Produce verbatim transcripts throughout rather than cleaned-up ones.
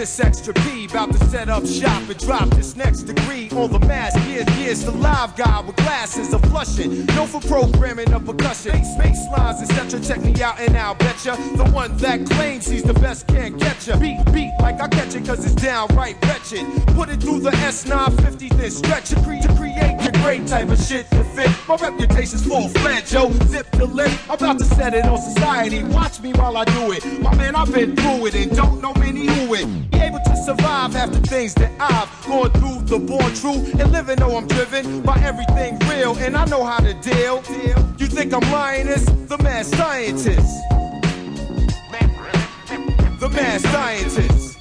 this extra P, about to set up shop and drop this next degree on the mask. Here's, here's the live guy with glasses of flushing. Known for programming of percussion. Space lines, et cetera. Check me out and I'll betcha. The one that claims he's the best can't get ya. Beat, beat like I catch it cause it's downright wretched. Put it through the S nine fifty, then stretch it. To create the great type of shit to fit. My reputation's full-fledged, yo. Zip the lip, I'm about to set it on society. Watch me while I do it. My man, I've been through it and don't know many who it. Be able to survive half the things that I've gone through. The born true and living though I'm driven by everything real. And I know how to deal. You think I'm lying? It's the mad scientist. The mad scientist.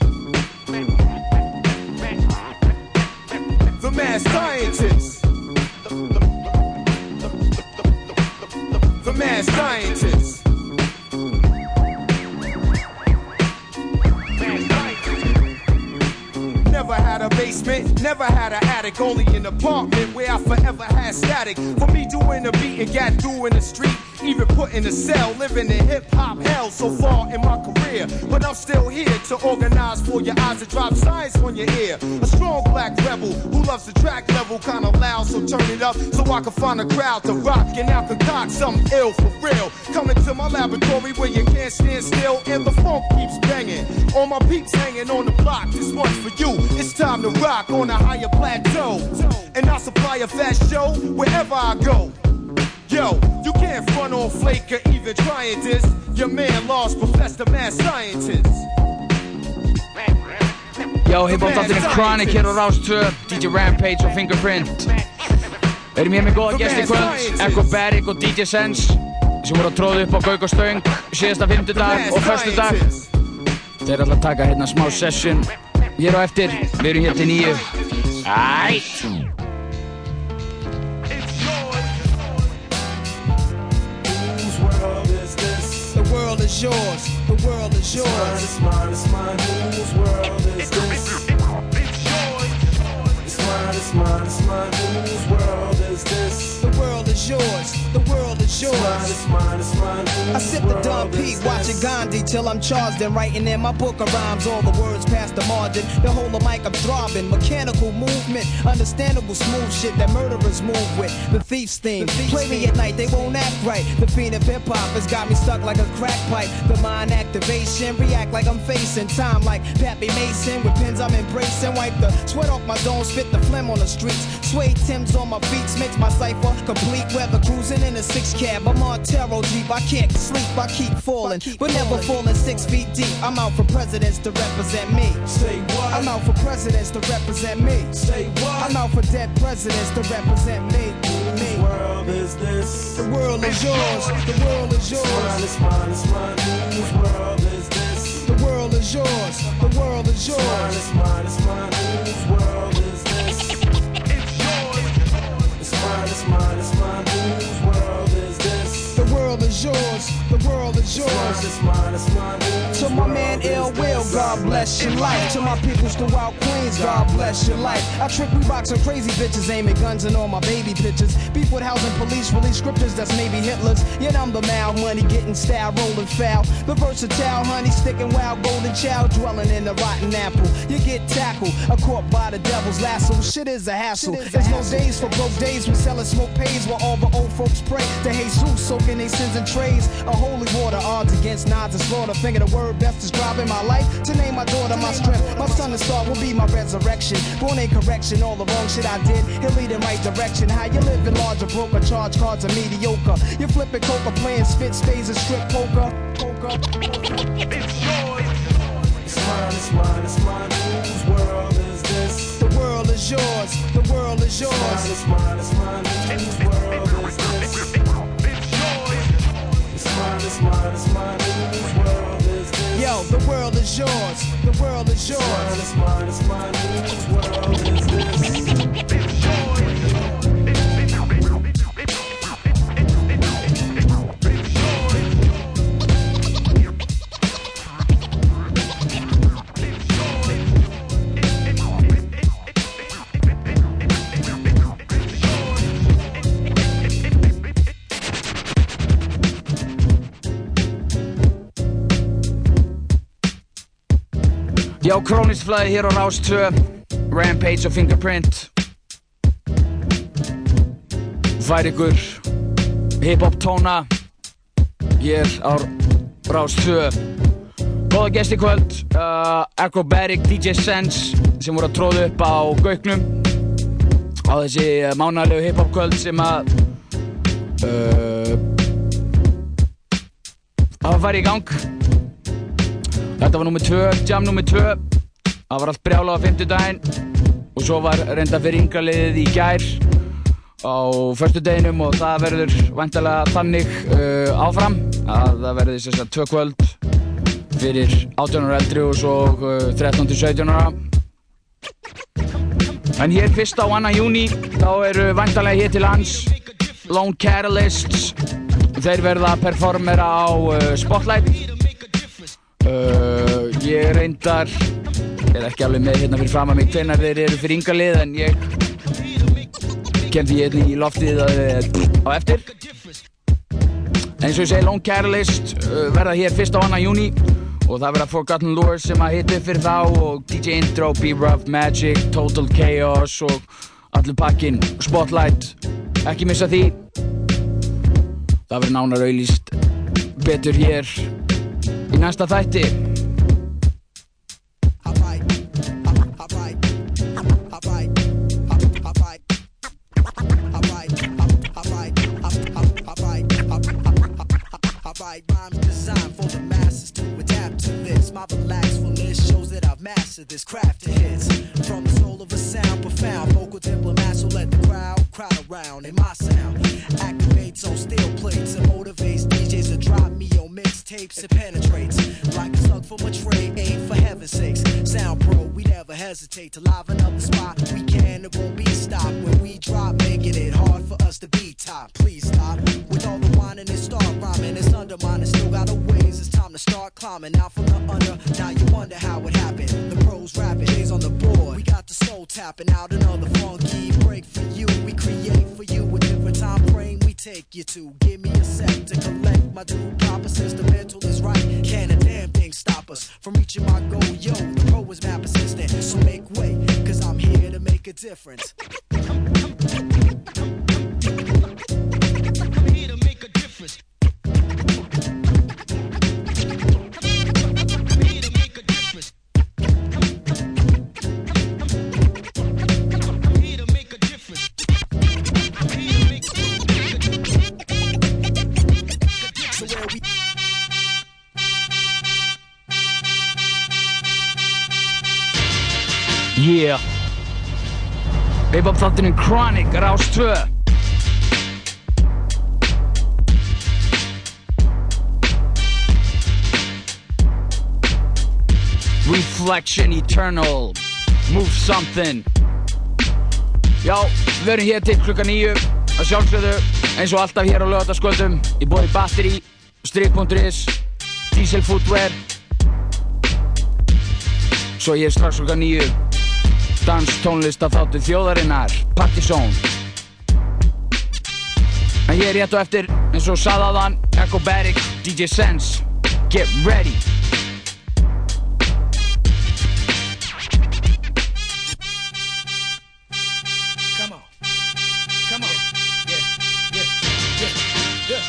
The mad scientist. The mad scientist. Never had a basement, never had an attic, only an apartment where I forever had static. For me doing the beat and got through in the street, even put in a cell, living in hip-hop hell so far in my career. But I'm still here to organize for your eyes to drop science on your ear. A strong black rebel who loves the track level kinda loud, so turn it up so I can find a crowd to rock and now concoct something ill for real. Coming to my laboratory where you can't stand still and the funk keeps banging. All my peeps hanging on the block, this one's for you. It's time to rock on a higher plateau, and I'll supply a fast show wherever I go. Yo, you can't front on Flake or even trying this. Your man lost, Professor Mad Scientist. Jó, hip-hop þátturinn Chronic hér á Rás tvö, D J Rampage og Fingerprint. Við erum hér með góða gesti í kvöld, Echo Barrick og D J Sense, sem voru að tróða upp á Gauk og Stöng síðasta fimmtudag og föstudag. Þeir ætla að taka hérna smá session hér á eftir, við erum hér til níu. Ætt! The world is yours, the world is yours. It's mine, it's mine, it's mine. Whose world is this? It's yours. It's mine, it's mine, it's mine. Whose world is this? The world is yours, the world is yours. It's mine, it's mine, it's mine. I sip the Dom P, watching Gandhi till I'm charged and writing in my book of rhymes. All the words past the margin, the whole of mic I'm throbbing. Mechanical movement, understandable smooth shit that murderers move with. The thief's theme, the thief's play me at night, they won't act right. The fiend of hip hop has got me stuck like a crack pipe. The mind activation, react like I'm facing time like Pappy Mason. With pins I'm embracing, wipe the sweat off my dome, spit the phlegm on the streets. Suede Timbs on my beats, makes my cipher complete. Weather cruising in a six cab, I'm on Montero Jeep. I can't sleep, I keep falling, keep but never falling six feet deep. I'm out for presidents to represent me. Say what? I'm out for presidents to represent me. Say what? I'm out for dead presidents to represent me. Me. Whose world is this? The world is yours. The world is yours. It's mine, it's mine, it's mine. Whose world is this? The world is yours. The world is yours. It's mine, it's mine, it's mine. Whose world is this? It's yours. It's mine, it's mine, it's mine. Whose world is this? The world is yours. The world is yours. It's mine, it's mine, it's mine. To my man Ill Will, God bless your life. To my peoples throughout Queens, God bless your life. I trick Reeboks on crazy bitches, aiming guns and all my baby pictures. Beef with housing police, release scriptures that's maybe Hitler's. Yet I'm the mal money, getting style, rolling foul. The versatile honey, sticking wild, golden child, dwelling in the rotten apple. You get tackled, a caught by the devil's lasso. Shit is a hassle. Is There's a no hassle. Days for broke days. We sellin' smoke pays while all the old folks pray to Jesus, soaking their sins in trays. A holy water, odds against nods and slaughter. Finger the word best describing my life. To name my daughter my strength. My son and star will be my resurrection. Born in correction, all the wrong shit I did. He'll lead in right direction. How you living larger, broker, charge cards are mediocre. You flipping coca, playing spit spades and strip poker. Poker. It's yours. It's mine, it's mine, it's mine. Whose world is this? The world is yours. The world is yours. It's mine, it's mine, it's mine. Whose world is this? It's yours. It's mine, it's mine, it's mine. Whose world is this? Yo, the world is yours. The world is yours. It's mine, it's mine, it's mine. Whose world is this? It's yours. Já, Krónískt flæði hér á Rás tvö, Rampage og Fingerprint. Fær ykkur hip-hop tóna hér á Rás tvö. Góða gesti í kvöld, uh, Acrobatic, D J Sense sem voru að tróða upp á Gauknum á þessi uh, mánalegu hip-hop kvöld sem að uh, hafa farið í gang. Þetta var númer tvö, jam númer tvö. Það var allt brjálað á fimmtudaginn og svo var reynda fyrir yngraliðið í gær á föstudeginum og það verður væntanlega þannig uh, áfram að það verður þess að tvö kvöld fyrir átján ára eldri og svo uh, þrettán til sautján ára. En hér fyrsta og annan júní þá eru væntanlega hér til lands Lone Catalysts. Þeir verða performera á uh, Spotlight. Uh, ég reyndar er ekki alveg með hérna fyrir fram að mig hvenær þeir eru fyrir yngarlið en ég kemdi ég hérna í loftið á eftir. Eins og ég segi Lone Catalyst uh, verða hér fyrsta og annan júní og það verða Forgotten Lures sem að hita upp fyrir þá og D J Intro, B-Rough, Magic, Total Chaos og allur pakkinn, Spotlight, ekki missa því. Það verður nánar auglýst betur hér í næsta þætti. Rhymes designed for the masses to adapt to this. My relaxfulness shows that I've mastered this craft of hits. From the soul of a sound, profound vocal diplomats who let the crowd crowd around. And my sound activates on steel plates and motivates D Js to drop me on mixtapes. It penetrates like a slug from a tray. Aim for heaven's sakes. Sound pro, we never hesitate to liven up the spot. We can, it won't be stopped when we drop, making it hard for us to be top. Please stop with all the whining and start rhyming. It's undermining, still got a ways. It's time to start climbing out from the under. Now you wonder how it happened. The pros rapping, days on the board. We got the soul tapping out another funky break for you. We create for you a different time frame. We take you to. Give me a sec to collect my due proper since the mental is right. Can a damn thing stop us from reaching my goal? Yo, the pro is map assistant, so make way, cause I'm here to make a difference. I'm here to make a difference. Yeah. Hip-hop þátturinn Chronic, Rás tvö. Reflection Eternal, Move Something. Já, við erum hér til klukkan níu að sjálfsögðu eins og alltaf hér á laugardagskvöldum í boði Battery, Strik punktur is, Diesel Footwear. Svo ég er strax klukkan níu dans tónlista þáttur þjóðarinnar, Party Zone. En ég er rétt á eftir eins og sagði áðan Acrobatic, D J Sense. Get ready. Come on. Come on. Yeah, yeah, yeah, yeah.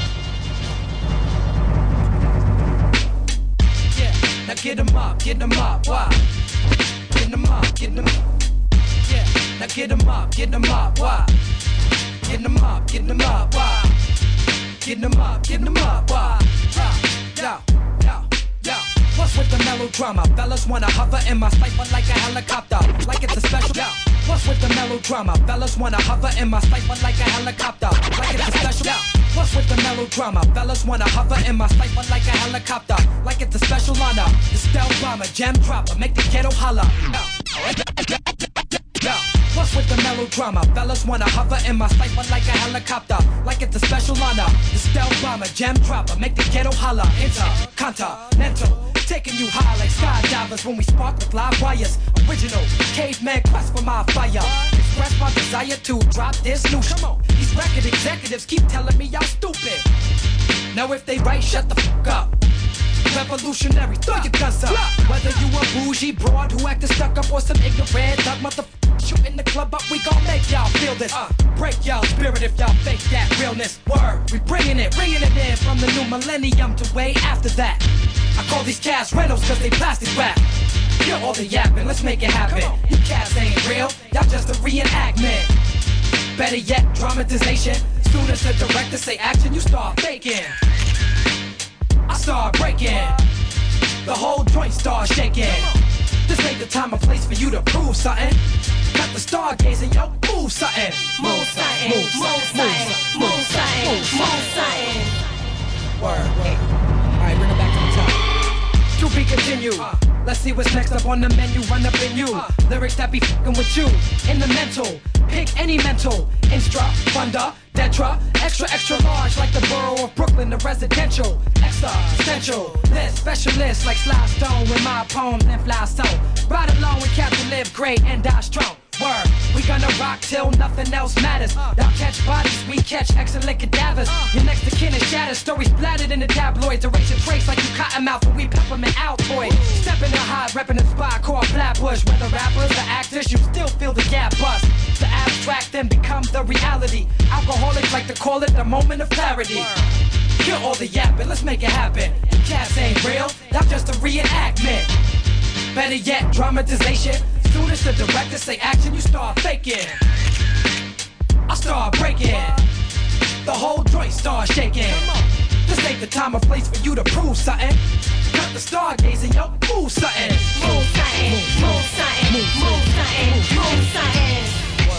Yeah, now get 'em up, get 'em up, why? Get 'em up, get 'em up. Yeah, now get 'em up, get 'em up, why? Get 'em up, get 'em up, why? Get 'em up, get 'em up, why? Yo, yo, yo. What's with the melodrama? Fellas wanna hover in my cipher like a helicopter, like it's a special. Yo, what's with the melodrama? Fellas wanna hover in my cipher like a helicopter, like it's a special. Yo, what's with the melodrama? Fellas wanna hover in my cipher like a helicopter, like it's a special honor. The stealth bomber, jam dropper, make the ghetto holler. Yo, yo. What's with the melodrama? Fellas wanna hover in my cipher like a helicopter, like it's a special honor. The stealth bomber, jam dropper, make the ghetto holler. Intercontinental, taking you high like skydivers when we spark with live wires. Original caveman quest for my fire. Express my desire to drop this new. Come on, these record executives keep telling me y'all stupid. Now if they right, shut the fuck up. revolutionary, throw your guns up. Whether you a bougie broad who actin' stuck up or some ignorant thug motherfucker shootin' the club up, we gon' make y'all feel this. Uh, break y'all spirit if y'all fake that realness. Word, we bringing it, ringing it in from the new millennium to way after that. I call these cats rentals cause they plastic wrap. Kill all the yapping, let's make it happen. You cats ain't real, y'all just a reenactment. Better yet, dramatization. Soon as the director say action, you start faking. I start breaking. The whole joint starts shaking. This ain't the time or place for you to prove something. Got the stargazing, yo, move something. Move something, move something, move something, move something. Word, word. Alright, bring it back to the top. To be continued. Uh, Let's see what's next up on the menu. Run up in you. Uh, Lyrics that be fucking with you. In the mental. Pick any mental. Instra, funda, detra. Extra, extra large like the borough of Brooklyn. The residential. Extra, essential. This specialist like Sly Stone with my poems and fly so. Ride along with Captain Live Great and die strong. Word, we gonna rock till nothing else matters. Y'all catch bodies, we catch excellent cadavers. Your next to kin is shattered, stories splattered in the tabloids. Erase your trace like you cotton mouth and we peppermint Altoid. Stepping the high, repping the spot called Flatbush. Whether rappers or actors, you still feel the gap bust. The abstract then becomes the reality. Alcoholics like to call it the moment of clarity. Kill all the yapping, let's make it happen. You cats ain't real, that's just a reenactment. Better yet, dramatization. Soon as the director say action, you start faking. I start breaking. The whole joint starts shaking. This ain't the time or place for you to prove something. Cut the stargazing, yo, move something. Move something, move something, move something, move something.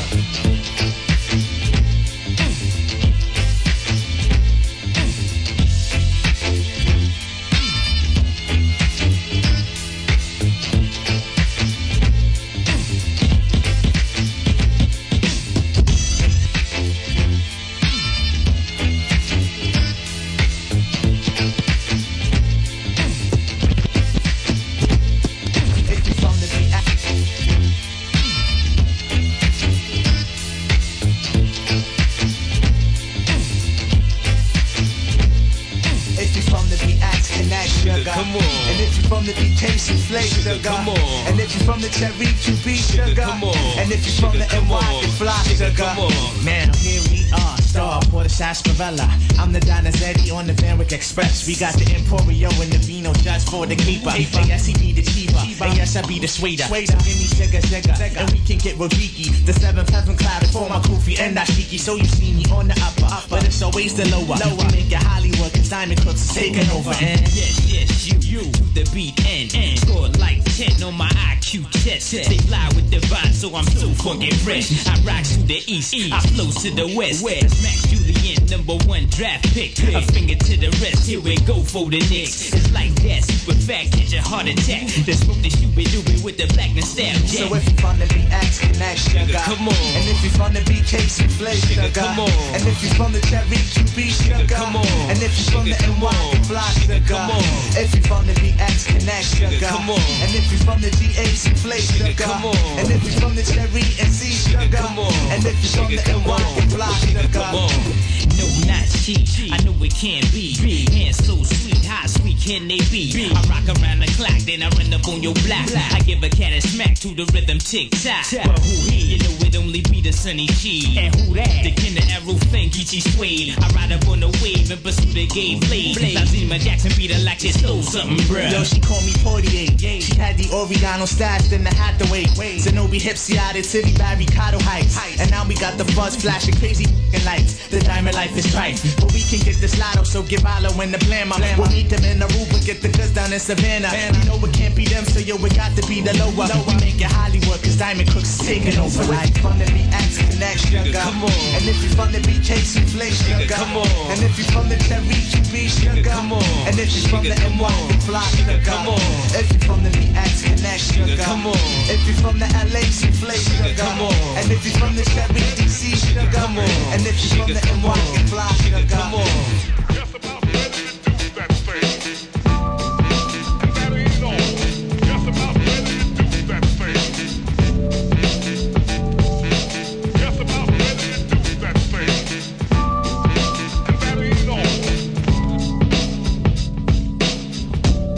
Come on. And if you from the B K, souffle sugar. Come on. And if you from the Cherry Q B sugar. Come on. And if you from the N Y, then fly sugar. Come on. Man, here we are. Star Porter Sarsaparilla. I'm the Donizetti on the Van Wyck Express. We got the Emporio and the Vino just for the keeper. And yes, he be the cheaper. And yes, I be the sweeter. So give me sugar, sugar. And we can get Rodiki. The seventh heaven clouded for my Kofi and Dashiki. So you see me on the upper, but it's always the lower. Lower. Make it Hollywood, cause Diamond Crooks is taking over. And yes, yes, you, you, the beat and, and score like ten on my I Q test. They fly with the vibe, so I'm so fucking fresh. I rock to the east, I flow to the west. Max Julian, number one draft pick. A finger to the rest, here we go for the Knicks. It's like that, super fat, catch a heart attack. The smoke the stupid doobie with the black nostalgia. So if you from the B X, connect sugar. Come on. And if you from the B K, souffle sugar. Come on. And if you from the Cherry Q B sugar. Come on. And if you from the N Y, then fly sugar. Come on. If you from the B X, connect sugar. Come on. And if you from the G A, souffle sugar. Come on. And if you from the Cherry and C sugar. Come on. And if you from the N Y, then fly sugar. Come on. No, not cheap. I know it can't be. Hands so sweet, how sweet can they be? I rock around the clock, then I run up on your block. I give a cat a smack to the rhythm, tick tock. But who here? You know it only be the Sunny G. And who that? The Kinder Arrow thing, Geechee Suede. I ride up on the wave and pursue the gay blade. Lazima Jackson beat her like she stole something, bruh. Yo, she called me Portier. She had the Oregano stashed in the Hathaway. Zenobi Hipsy out of City by Ricardo Heights. And now we got the fuzz flashing crazy lights. The diamond life is trite, but we can get this lotto, so give Alo in the blammer. We'll meet them in the roof and get the goods down in Savannah. You know it can't be them, so yo, it got to be the lower. We make it Hollywood, cause Diamond Crooks is taking over. So if you from the B X, connect sugar. Come on. And if you from the B K, souffle sugar. Come on. And if you from the Cherry Q B sugar. Come on. And if you from the N Y, then fly sugar. Come on. If you from the B X, connect sugar. Come on. If you from the L A, souffle sugar. Come on. And if you from the Cherry D C sugar. Come on. And if you from the N Y, then fly sugar. Come on. Just about ready to do that thing. And that ain't all. Just about ready to do that thing. Just about ready to do that thing. And that ain't all.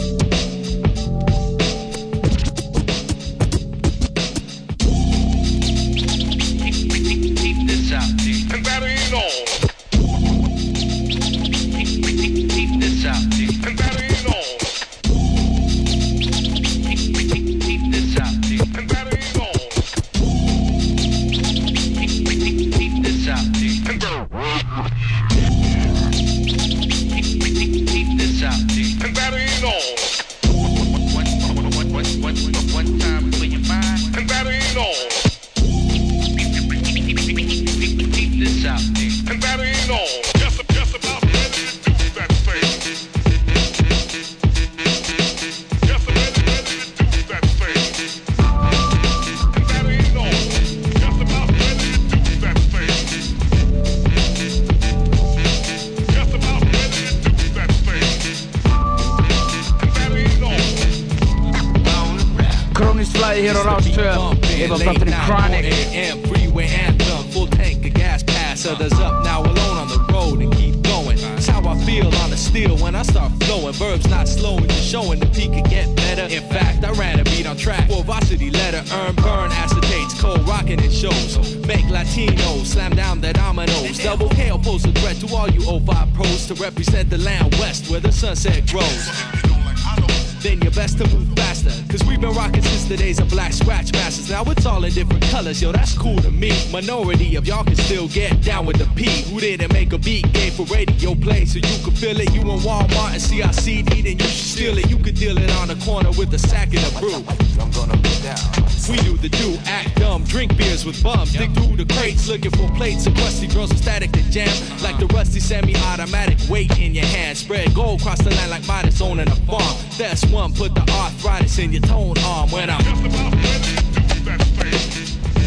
hér á Rás tvö. Yfir þátturinn Chronic. Freeway anthem, full tank of gas pass. Others up now alone on the road and keep going. It's how I feel on the steel when I start flowing. Verbs not slowing, just showing the peak could get better. In fact, I ran a beat on track for varsity letter. Earn, burn, acetates, cold rocking it shows. Make Latinos slam down the dominoes. Double hail pose a threat to all you oh five pros to represent the land west where the sunset grows. Then you're best to move faster, cause we've been rocking since the days of Black Scratch Masters. Now it's all in different colors, yo, that's cool to me. Minority of y'all can still get down with the P. Who didn't make a beat game for radio play so you could feel it? You in Walmart and see our C D, then you should steal it. You could deal it on the corner with a sack and a brew. I'm gonna be down. We do the do, act dumb, drink beers with bums, dig through the crates looking for plates of crusty girls with static to jam. Like the rusty semi-automatic weight in your hand. Spread gold across the land like Midas owning a farm. That's one, put the arthritis in your tone arm when I'm just about ready to do that thing.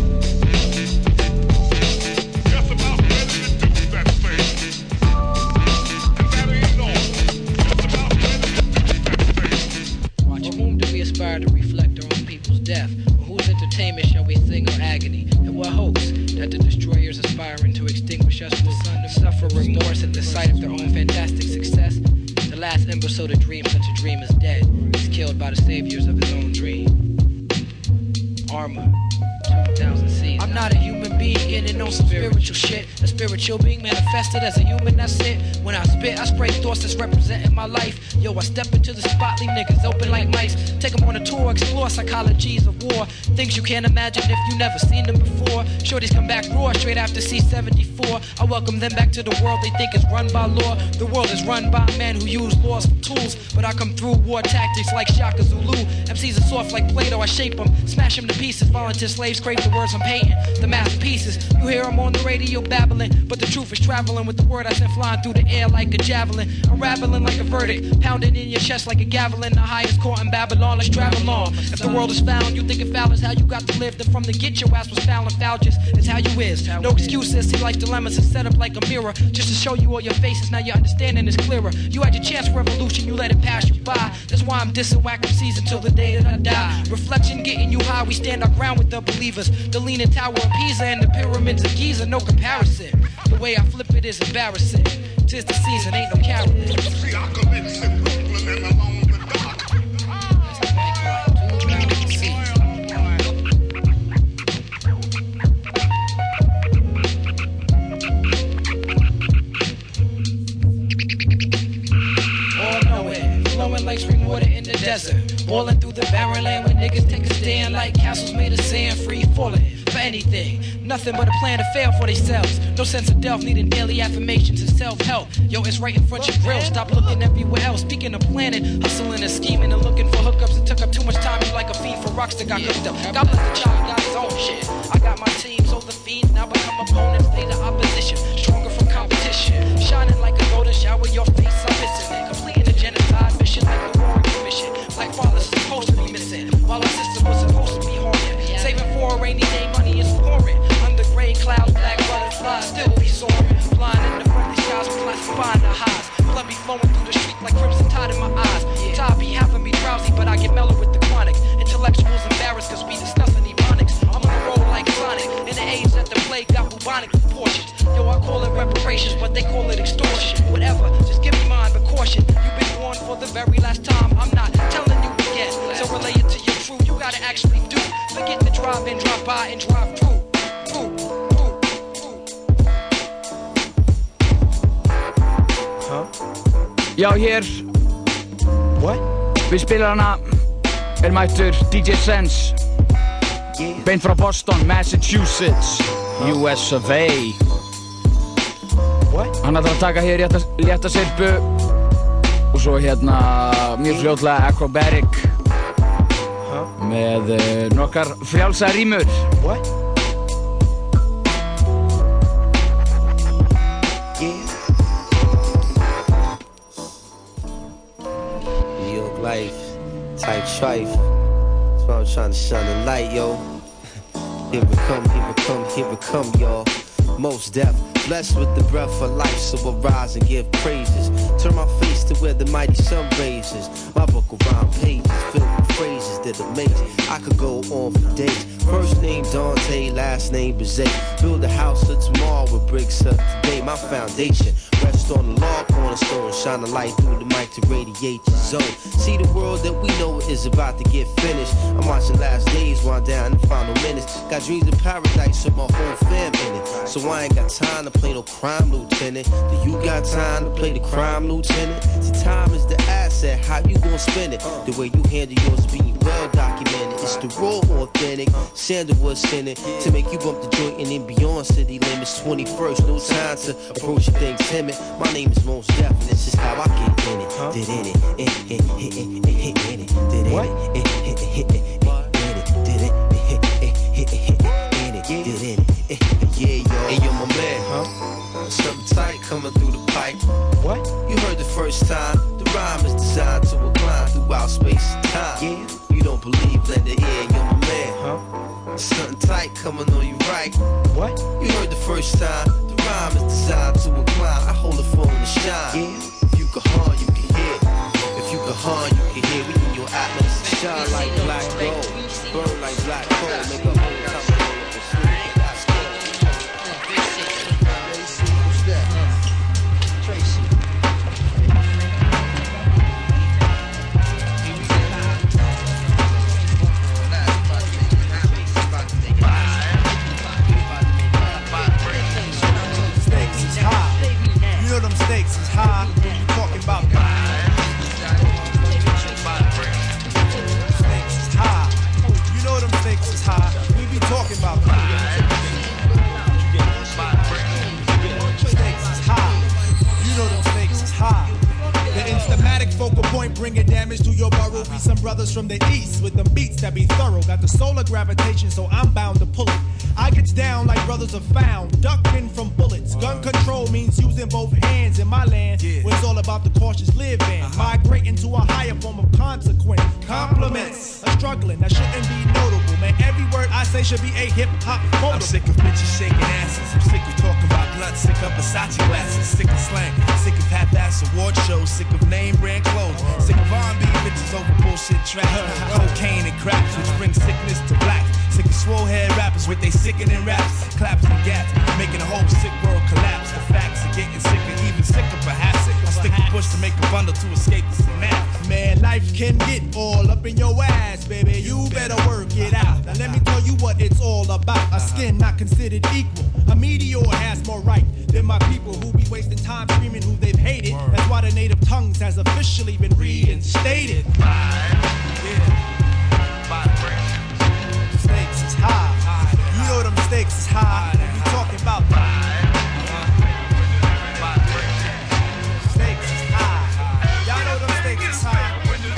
Just about ready to do that thing. And that ain't all. Just about ready to do that thing. Watch whom do we aspire to reflect our own people's death? Or whose entertainment shall we sing or agony? And what hopes that the destroyers aspiring to extinguish us will suffer remorse at the sight of their own fantastic success? The last imbecile to dream such a dream is dead. He's killed by the saviors of his own dream. Armor, two thousand C's. I'm not a human being in and on some spiritual shit. A spiritual being manifested as a human, that's it. When I spit, I spray thoughts that's representing my life. Yo, I step into the spot, leave niggas open like mice. Take them on a tour, explore psychologies of war. Things you can't imagine if you never seen them before. Shorties come back raw straight after C seventy-four. I welcome them back to the world they think is run by law. The world is run by men who use laws for tools. But I come through war tactics like Shaka Zulu. M Cs are soft like Play-Doh, I shape them, smash them to pieces. Volunteer slaves scrape the words I'm painting, the masterpieces. You hear them on the radio babbling, but the truth is traveling with the word I sent flying through the air like a javelin. Unraveling like a verdict, pounding in your chest like a javelin. The highest court in Babylon, let's travel on. If the world is found, you think it foul is how you got to live. Then from the get your ass was foul and foul just is how you is. No excuses, see life's dilemmas is set up like a mirror, just to show you all your faces, now your understanding is clearer. You had your chance for revolution, you let it pass you by. That's why I'm dissing whack M Cs until the day that I die. Reflection getting you high, we stand our ground with the believers. The Leaning Tower of Pisa and the pyramids of Giza, no comparison. The way I flip it is embarrassing. Tis the season, ain't no carrot. See, I commence in Brooklyn and along the dock. Like spring water in the desert, boiling through the barren land where niggas take a stand like castles made of sand, free falling for anything. Nothing but a plan to fail for themselves. No sense of delf, needing daily affirmations and self-help. Yo, it's right in front your grill. Stop looking everywhere else. Speaking of planning, hustling and scheming and looking for hookups. It took up too much time. You like a fiend for rocks that got cooked up. God bless the child, got his own shit. I got my team, so the fiends now become opponents. They the opposition, stronger from competition. Shining like a golden shower, your face I'm missing. Completing a genocide mission like the Warren Commission. Black fathers supposed to be missing, while our sisters were supposed to be haunted. Saving for a rainy day, money is pouring. Under gray clouds, black butterflies still be soaring. Flying in the friendly skies, we classifying the highs. Blood be flowing through the street like crimson tide in my eyes. Tide be having me drowsy, but I get mellow with the chronic. Intellectuals embarrassed cause we discussing ebonics. I'm on the road like Sonic, in the age that the plague got bubonic proportions. Yo, I call it reparations, but they call it extortion. Whatever, just give me mine, but caution. You've been born for the very last time. I'm not telling you again, so relay it to your crew. You gotta actually do. Forget to drive in, drive by, and drive through. Through, through, through. Huh? Já, hér What? Við spilum hana er mættur D J Sense yeah. Beint frá Boston, Massachusetts U S of A What? Hann ætlar að taka hér létta, létta sirpu og svo hérna mjög fljótlega Acrobatic huh? Með uh, nokkar frjálsa rímur What? Yeah New York life type strife That's why I'm trying to shine the light, yo Here we come, here we come, here we come, y'all Most deaf Blessed with the breath of life, so I rise and give praises. Turn my face to where the mighty sun raises. My book of rhyme pages filled with phrases that amaze. I could go on for days. First name Dante, last name Bazay. Build a house of tomorrow with bricks of today. My foundation rest on the law cornerstone. Shine a light through the mic to radiate your zone. See the world that we know is about to get finished. I'm watching last days wind down in the final minutes. Got dreams of paradise with my whole fam in it. So I ain't got time to play no crime lieutenant. Do you got time to play the crime lieutenant? See, time is the asset, how you gon' spend it? The way you handle yours being well documented. It's the raw, authentic, sandalwood scented to make you bump the joint and then beyond city limits. twenty-first, no time to approach your things timid. My name is Most Def, and this is how I get in it. Did in it, in it, in it, in it, in it, did in it, in it, in it, in it, did it, in it, did in it, yeah, yo. Hey, yo, my man, huh? Something tight coming through the pipe. What? You heard the first time. The rhyme is designed to recline throughout space and time. Yeah. You don't believe, lend the ear, you're my man, huh? Something tight coming on you right. What? You heard the first time. The rhyme is designed to incline. I hold the phone to shine. Yeah. If you can harm, you can hear. If you can harm, you can hear. We in your atlas. Shine like black gold. Burn like black coal. Make a whole couple. Stakes is high, you talking about stakes is high. You know them stakes is high. We be talking about stakes is high. You know them stakes is high. The instamatic focal point bringing damage to your burrow. Be some brothers from the east with them beats that be thorough. Got the solar gravitation, so I'm bound to pull it. I gets down like brothers are found, ducking from bullets. Gun control means using both hands in my land, yeah. Where it's all about the cautious living, uh-huh. Migrating to a higher form of consequence. Compliments, a struggling that shouldn't be notable. Man, every word I say should be a hip-hop quotable. I'm sick of bitches shaking asses. I'm sick of talking about blood. Sick of Versace glasses. Sick of slang. Sick of half-ass award shows. Sick of name brand clothes. Sick of R and B bitches over bullshit tracks. Cocaine and cracks, which brings sickness to black. Sick of swole head rappers with they sickening raps, claps and gaps, making the whole sick world collapse. The facts are getting sicker, even sicker perhaps. I stick a push to make a bundle to escape the synapse. Man, life can get all up in your ass, baby. You better work it out. Now let me tell you what it's all about. A skin not considered equal. A meteor has more right than my people who be wasting time screaming who they've hated. That's why the native tongues has officially been reinstated. Yeah. Stakes is high. You know them stakes is high. You talking about stakes is high. Y'all know them stakes is high.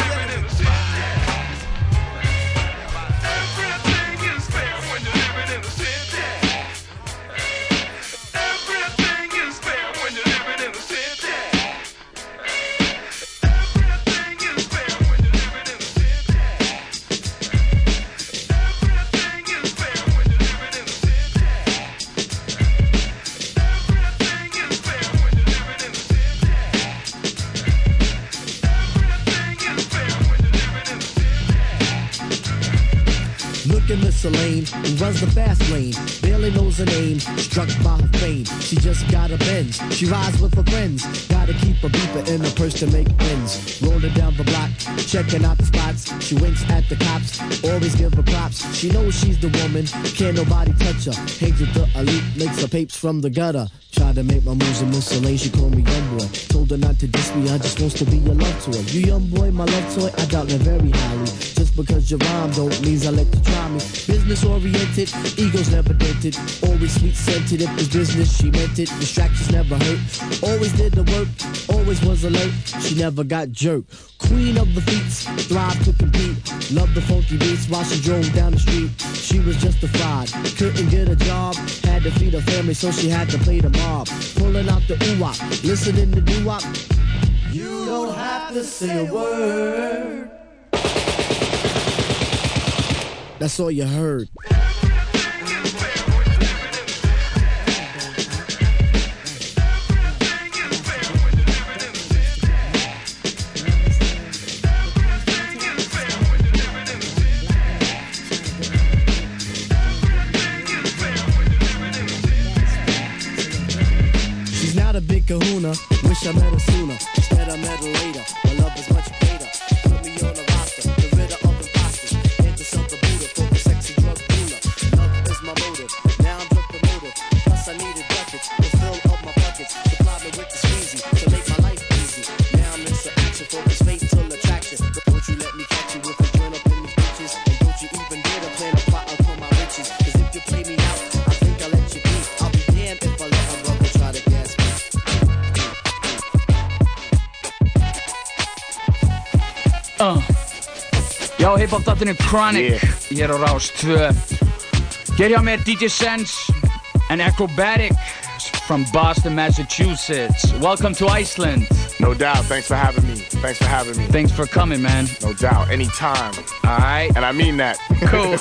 Everything is fair when you're living in the city. Everything is fair when you're living in the city. Everything is fair when you're living in the city. Looking Miss Elaine, who runs the fast lane, barely knows her name, struck by her fame. She just got a Benz, she rides with her friends. Gotta keep a beeper in her purse to make ends. Rolling down the block, checking out the spots. She winks at the cops, always give her props. She knows she's the woman, can't nobody touch her. Hangs with the elite, makes her papes from the gutter. Tried to make my moves in Miss Elaine, she called me young boy. Told her not to diss me, I just wants to be your love toy. You young boy, my love toy, I doubt that very highly. Just because you rhyme don't means I let you try me. Business oriented, egos never dented. Always sweet scented, if it's business she meant it. Distractions never hurt, always did the work. Always was alert, she never got jerked. Queen of the feats, thrive to compete. Loved the funky beats while she drove down the street. She was justified, couldn't get a job. Had to feed her family, so she had to play the mob. Pulling out the ooh-wop, listening to doo-wop. You don't have to say a word. That's all you heard. Kahuna. Wish I met her sooner. Instead I met her later. My love is much greater. Put me on the roster. The rid of imposters. Into something Buddha for the sexy drug dealer. Love is my motive. Now I'm the promoter. Plus I needed buckets to fill up my buckets. Supply me with the squeezy to make my life easy. Now I'm into action for this fatal attraction. Don't you let me catch you with a joint up in these bitches. And don't you even dare to plan a plot out for my riches. Cause if you play me out, I think I'll let you be. I'll be damned if I let my brother try to gas me. Uh. Já, hiphop-dattinu Chronic Yeah. hér á Rás tvö. Hér hjá mér D J Sense and Acrobatic from Boston, Massachusetts. Welcome to Iceland. No doubt. Thanks for having me. Thanks for having me. Thanks for coming, man. No doubt. Anytime. All right. And I mean that. Cool.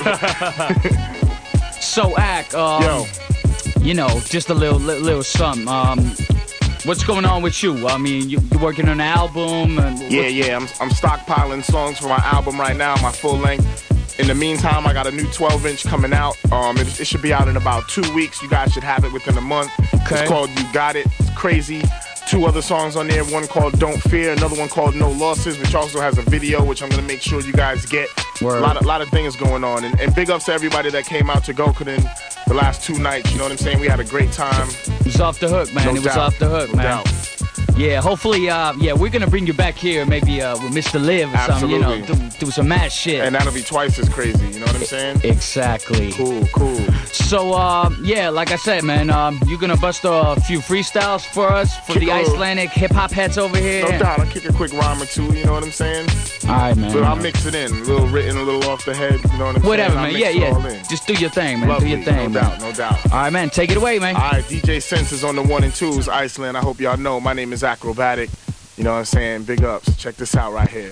So, Ac, um, Yo. you know, just a little, little, little something. Um, what's going on with you? I mean, you, you working on an album? And Yeah, yeah. I'm, I'm stockpiling songs for my album right now, my full length. In the meantime, I got a new twelve inch coming out. Um, it, it should be out in about two weeks. You guys should have it within a month. Okay. It's called You Got It. It's crazy. Two other songs on there. One called Don't Fear. Another one called No Losses, which also has a video, which I'm gonna make sure you guys get. Word. A lot of, lot of things going on. And, and big ups to everybody that came out to Gokuden the last two nights. You know what I'm saying? We had a great time. It was off the hook, man. No it was doubt. off the hook, No man. doubt. Yeah, hopefully, uh, yeah, we're gonna bring you back here, maybe uh, with Mister Liv or something, you know, do, Absolutely. do some mad shit. And that'll be twice as crazy. You know what I'm saying? Exactly. Cool, cool. So, uh, yeah, like I said, man, um, you're gonna bust a few freestyles for us, for Kick the a- Icelandic hip-hop heads over here. No doubt. I'll kick a quick rhyme or two. You know what I'm saying? All right, man. But I'll mix it in. A little written, a little off the head. You know what I'm Whatever, saying? I'll man. Yeah, mix it all yeah. in. Just do your thing, man. Lovely. Do your thing, No man. doubt, no doubt. All right, man. Take it away, man. All right, D J Sense is on the one and twos, Iceland. I hope y'all know. My name is Acrobatic. You know what I'm saying? Big ups. Check this out right here.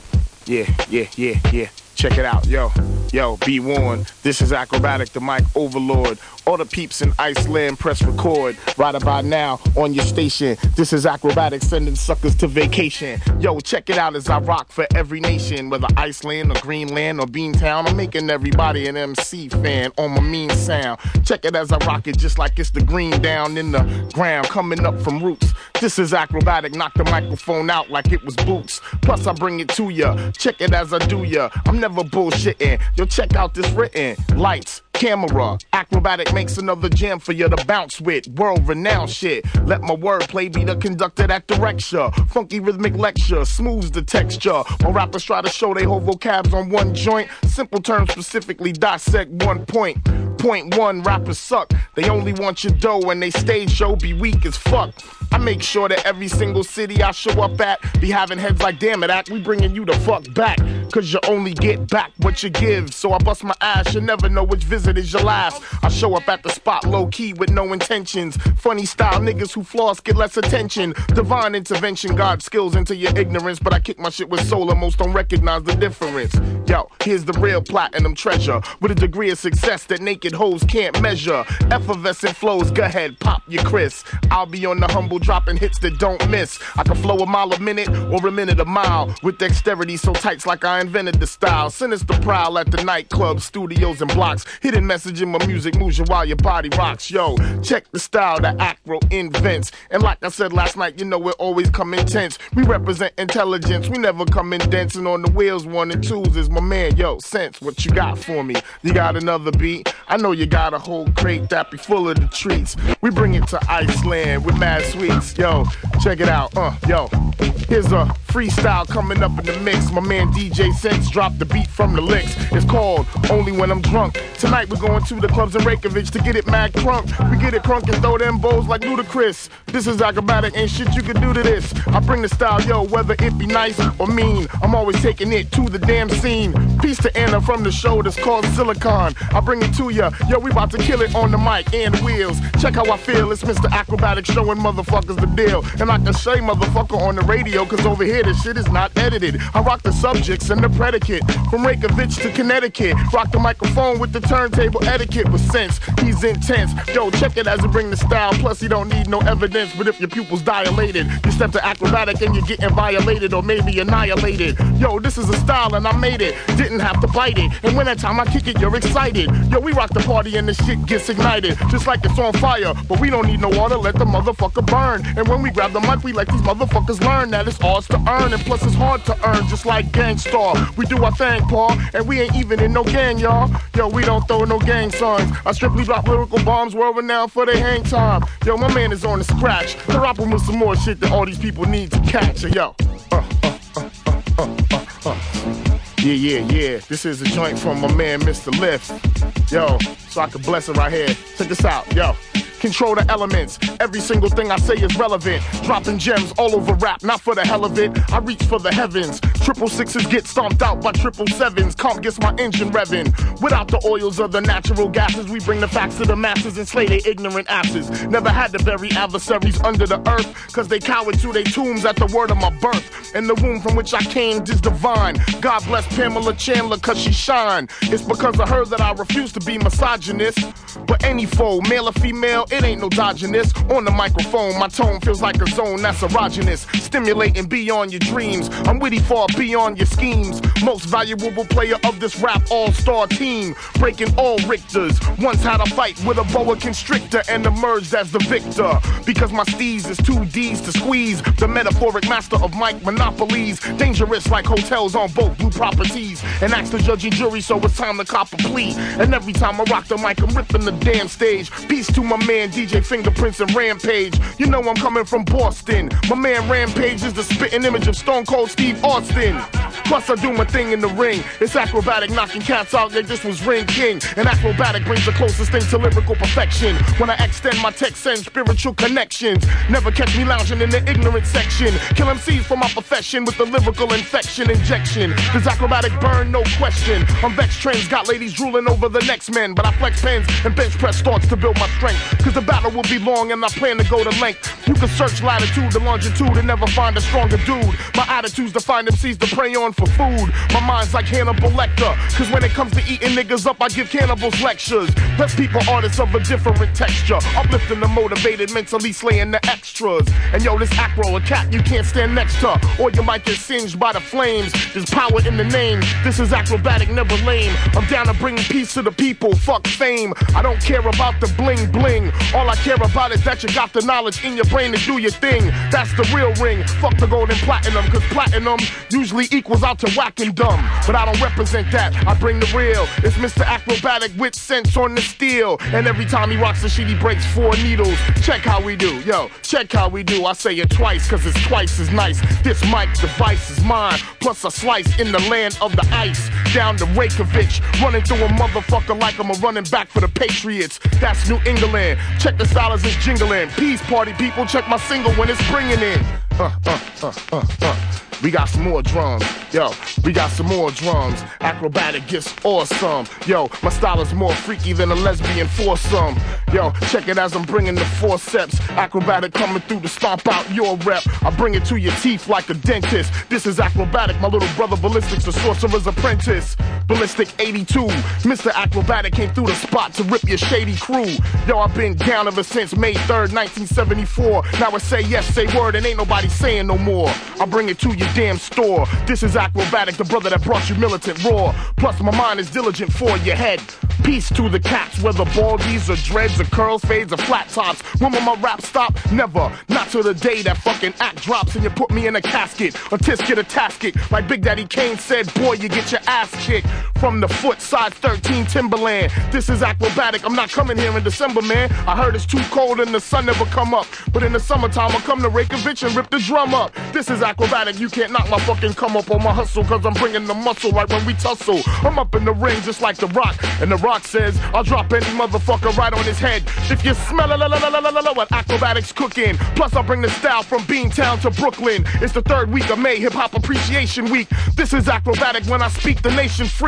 Yeah, yeah, yeah, yeah. Check it out, yo. Yo, be warned. This is Acrobatic, the mic overlord. All the peeps in Iceland, press record. Right about now, on your station. This is Acrobatic, sending suckers to vacation. Yo, check it out as I rock for every nation. Whether Iceland or Greenland or Beantown, I'm making everybody an M C fan on my mean sound. Check it as I rock it just like it's the green down in the ground, coming up from roots. This is Acrobatic, knock the microphone out like it was boots. Plus I bring it to ya, check it as I do ya. I'm never bullshitting. Yo, check out this written. Lights, camera, Acrobatic makes another jam for you to bounce with. World-renowned shit. Let my wordplay be the conductor that directs ya. Funky rhythmic lecture, smooths the texture. While rappers try to show they whole vocabs on one joint. Simple terms specifically dissect one point. Point one, rappers suck. They only want your dough and they stage show be weak as fuck. I make sure that every single city I show up at be having heads like, damn it, Act, we bringing you the fuck back. Cause you only get back what you give. So I bust my ass, you never know which visit is your last. I show up at the spot low key with no intentions. Funny style niggas who floss get less attention. Divine intervention, God skills into your ignorance. But I kick my shit with soul and most don't recognize the difference. Yo, here's the real platinum treasure. With a degree of success that naked hoes can't measure. Effervescent flows, go ahead, pop your Chris. I'll be on the humble dropping hits that don't miss. I can flow a mile a minute or a minute a mile. With dexterity so tight like I invented the style. Sinister prowl at the nightclubs, studios and blocks. Hidden message in my music moves you while your body rocks. Yo, check the style that Acro invents. And like I said last night, you know it always come intense. We represent intelligence, we never come in dancing on the wheels. One and twos is my man. Yo, Sense, what you got for me? You got another beat? I know you got a whole crate that be full of the treats. We bring it to Iceland with mad sweets. Yo, check it out. Uh, yo, here's a freestyle coming up in the mix. My man D J Sense dropped the beat from the licks. It's called Only When I'm Drunk. Tonight we're going to the clubs in Reykjavik to get it mad crunk. We get it crunk and throw them bows like Ludacris. This is Acrobatic, ain't shit you can do to this. I bring the style, yo, whether it be nice or mean. I'm always taking it to the damn scene. Peace to Anna from the show that's called Silicon. I bring it to ya, yo, we about to kill it on the mic and the wheels. Check how I feel, it's Mister Acrobatic showing motherfuckers the deal. And I can say motherfucker on the radio, cause over here hear this shit is not edited. I rock the subjects and the predicate. From Reykjavik to Connecticut. Rock the microphone with the turntable etiquette with sense. He's intense. Yo, check it as I bring the style. Plus, he don't need no evidence. But if your pupil's dilated, you step to acrobatic and you're getting violated or maybe annihilated. Yo, this is a style and I made it. Didn't have to bite it. And when that time I kick it, you're excited. Yo, we rock the party and the shit gets ignited. Just like it's on fire. But we don't need no water. Let the motherfucker burn. And when we grab the mic, we let these motherfuckers learn that it's ours to earn. And plus, it's hard to earn. Just like Gangstar. We do our thing, Paul. And we ain't even in no gang, y'all. Yo, we don't throw no gang signs. I strictly drop lyrical bombs world renowned for their hang time. Yo, my man is on the scratch. They're rapping with some more shit that all these people need to catch. Yo. Uh, uh, uh, uh, uh, uh, uh. Yeah, yeah, yeah. This is a joint from my man, Mister Lift. Yo, so I can bless it right here. Check this out, yo. Control the elements. Every single thing I say is relevant. Dropping gems all over rap, not for the hell of it. I reach for the heavens. Triple sixes get stomped out by triple sevens. Comp gets my engine revving. Without the oils of the natural gases, we bring the facts to the masses and slay their ignorant asses. Never had to bury adversaries under the earth, cause they cowered to their tombs at the word of my birth. And the womb from which I came is divine. God bless Pamela Chandler cause she shine. It's because of her that I refuse to be misogynist. But any foe, male or female, it ain't no dodging this. On the microphone, my tone feels like a zone that's erogenous, stimulating beyond your dreams. I'm witty far beyond your schemes. Most valuable player of this rap all-star team, breaking all Richters. Once had a fight with a boa constrictor and emerged as the victor. Because my steez is two D's to squeeze. The metaphoric master of mic monopolies. Dangerous like hotels on both blue properties. And ask the judge and jury, so it's time to cop a plea. And every time I rock the mic, I'm ripping the damn stage. Peace to my man D J Fingerprints and Rampage. You know I'm coming from Boston. My man Rampage is the spitting image of Stone Cold Steve Austin. Plus I do my thing in the ring. It's acrobatic, knocking cats out like this was Ring King. And acrobatic brings the closest thing to lyrical perfection. When I extend my text and spiritual connections. Never catch me lounging in the ignorant section. Kill M Cs for my profession with the lyrical infection injection. Does acrobatic burn? No question. I'm vexed trends, got ladies drooling over the next men. But I flex pens and bench press thoughts to build my strength. Cause the battle will be long and I plan to go to length. You can search latitude and longitude and never find a stronger dude. My attitude's to find M Cs to prey on for food. My mind's like Hannibal Lecter. Cause when it comes to eating niggas up, I give cannibals lectures. Let people artists of a different texture. Uplifting the motivated, mentally slaying the extras. And yo, this acro, a cat you can't stand next to. Or you might get singed by the flames. There's power in the name. This is acrobatic, never lame. I'm down to bring peace to the people. Fuck fame. I don't care about the bling bling. All I care about is that you got the knowledge in your brain to do your thing. That's the real ring. Fuck the gold and platinum, cause platinum usually equals out to whack and dumb. But I don't represent that, I bring the real. It's Mister Acrobatic with sense on the steel. And every time he rocks the shit, he breaks four needles. Check how we do, yo, check how we do. I say it twice, cause it's twice as nice. This mic device is mine, plus a slice in the land of the ice. Down to Reykjavik, running through a motherfucker like I'm a running back for the Patriots. That's New England. Check the style as it's jingling. Peace party people, check my single when it's bringing in. Uh, uh, uh, uh, uh. We got some more drums, yo, we got some more drums. Acrobatic gets awesome, yo, my style is more freaky than a lesbian foursome. Yo, check it as I'm bringing the forceps. Acrobatic coming through to stomp out your rep. I bring it to your teeth like a dentist. This is acrobatic, my little brother Ballistics, the sorcerer's apprentice. Ballistic eighty-two, Mister Acrobatic came through the spot to rip your shady crew. Yo, I've been down ever since May third, nineteen seventy-four. Now I say yes, say word, and ain't nobody saying no more. I bring it to your damn store. This is Acrobatic, the brother that brought you militant raw. Plus my mind is diligent for your head. Peace to the cats, whether baldies or dreads or curls, fades or flat tops. When will my rap stop? Never. Not till the day that fucking act drops and you put me in a casket. A tisket, a tasket. Like Big Daddy Kane said, boy, you get your ass kicked. From the foot, size thirteen Timberland. This is Acrobatic, I'm not coming here in December, man. I heard it's too cold and the sun never come up. But in the summertime, I'll come to Reykjavik and rip the drum up. This is Acrobatic, you can't knock my fucking come up on my hustle, cause I'm bringing the muscle right when we tussle. I'm up in the ring just like The Rock, and The Rock says, I'll drop any motherfucker right on his head. If you smell a what Acrobatic's cooking. Plus I bring the style from Beantown to Brooklyn. It's the third week of May, Hip Hop Appreciation Week. This is Acrobatic when I speak the nation free.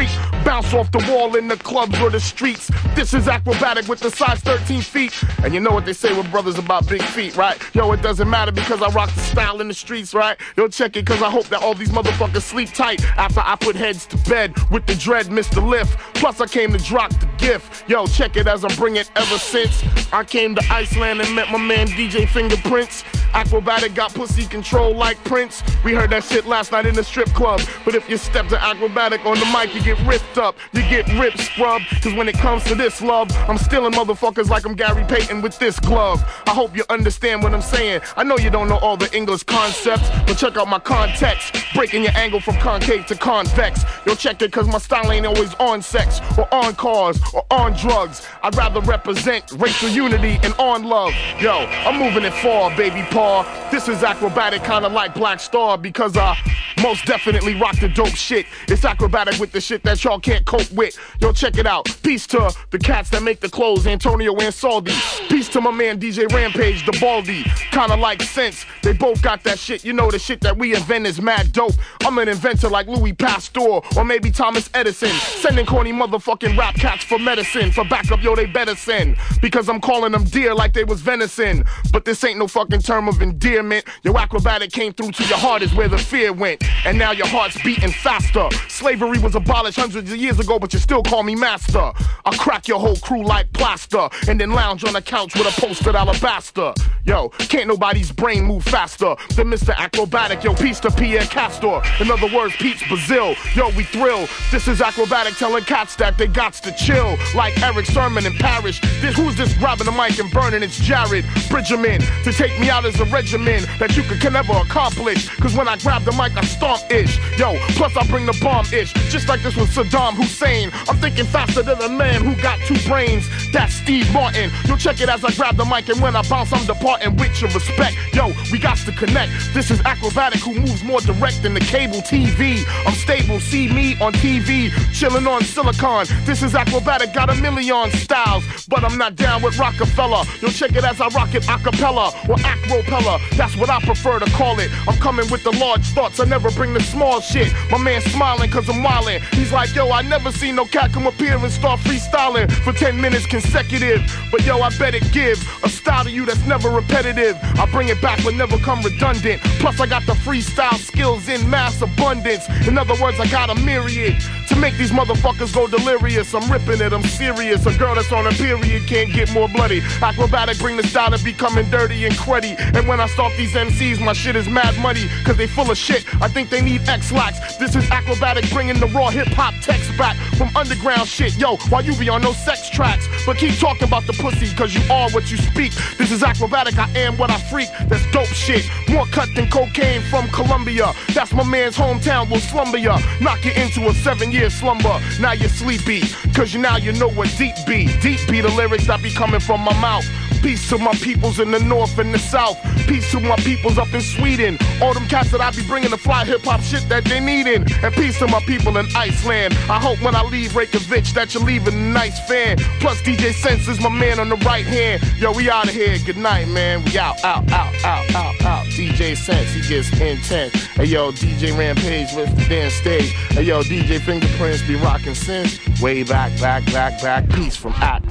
freak. Bounce off the wall in the clubs or the streets. This is acrobatic with the size thirteen feet. And you know what they say with brothers about big feet, right? Yo, it doesn't matter because I rock the style in the streets, right? Yo, check it because I hope that all these motherfuckers sleep tight after I put heads to bed with the dread Mister Lift. Plus I came to drop the gift. Yo, check it as I'm bringing ever since I came to Iceland and met my man D J Fingerprints. Acrobatic got pussy control like Prince. We heard that shit last night in the strip club. But if you step to acrobatic on the mic, you get ripped up. You get ripped scrub. Cause when it comes to this love, I'm stealing motherfuckers like I'm Gary Payton with this glove. I hope you understand what I'm saying. I know you don't know all the English concepts, but check out my context. Breaking your angle from concave to convex. Yo, check it cause my style ain't always on sex or on cars or on drugs. I'd rather represent racial unity and on love. Yo, I'm moving it far, baby paw. This is acrobatic, kinda like Black Star, because I most definitely rock the dope shit. It's acrobatic with the shit that y'all can't cope with. Yo, check it out. Peace to the cats that make the clothes, Antonio and Saldi. Peace to my man D J Rampage, the Baldy. Kinda like Sense. They both got that shit. You know the shit that we invent is mad dope. I'm an inventor like Louis Pasteur or maybe Thomas Edison. Sending corny motherfucking rap cats for medicine. For backup, yo, they better send. Because I'm calling them deer like they was venison. But this ain't no fucking term of endearment. Your acrobatic came through to your heart is where the fear went. And now your heart's beating faster. Slavery was abolished hundreds of years ago, but you still call me master. I'll crack your whole crew like plaster and then lounge on the couch with a posted alabaster. Yo, can't nobody's brain move faster than Mister Acrobatic. Yo, peace to Pierre Castor. In other words, Pete's Brazil. Yo, we thrill. This is acrobatic telling cats that they gots to chill. Like Eric Sermon in Parish. This, who's this grabbing the mic and burning? It's Jared Bridgerman. To take me out as a regimen that you could, can never accomplish. Cause when I grab the mic, I stomp ish. Yo, plus I bring the bomb ish. Just like this with Saddam Hussein. I'm thinking faster than a man who got two brains. That's Steve Martin. Yo, check it as I grab the mic, and when I bounce, I'm departing with your respect. Yo, we got to connect. This is acrobatic who moves more direct than the cable T V. I'm stable, see me on T V, chilling on silicon. This is acrobatic, got a million styles, but I'm not down with Rockefeller. Yo, check it as I rock it acapella or acropeller. That's what I prefer to call it. I'm coming with the large thoughts, I never bring the small shit. My man smiling cause I'm wildin'. He's like, yo, I never seen no cat come up here and start freestyling for ten minutes consecutive. But yo, I bet it give a style to you that's never repetitive. I bring it back but never come redundant. Plus I got the freestyle skills in mass abundance. In other words, I got a myriad to make these motherfuckers go delirious. I'm ripping it, I'm serious. A girl that's on a period can't get more bloody. Acrobatic bring the style to becoming dirty and cruddy. And when I start these M Cs, my shit is mad money, cause they full of shit. I think they need X-Lax. This is acrobatic bringing the raw hip-hop text back from underground shit. Yo, while you be on no sex tracks, but keep talking about the pussy, cause you are what you speak. This is acrobatic, I am what I freak. That's dope shit. More cut than cocaine from Colombia. That's my man's hometown, will slumber ya. Knock you into a seven-year slumber. Now you're sleepy, cause you now you know what deep be. Deep be the lyrics that be coming from my mouth. Peace to my peoples in the north and the south. Peace to my peoples up in Sweden. All them cats that I be bringing the fly hip-hop shit that they needin'. And peace to my people in Iceland. I hope when I leave Reykjavik that you're leaving a nice fan. Plus D J Sense is my man on the right hand. Yo, we out of here. Good night, man. We out, out, out, out, out, out. D J Sense, he gets intense. Hey, yo, D J Rampage with the damn stage. Hey, yo, D J Fingerprints be rockin' since way back, back, back, back. Peace from Act.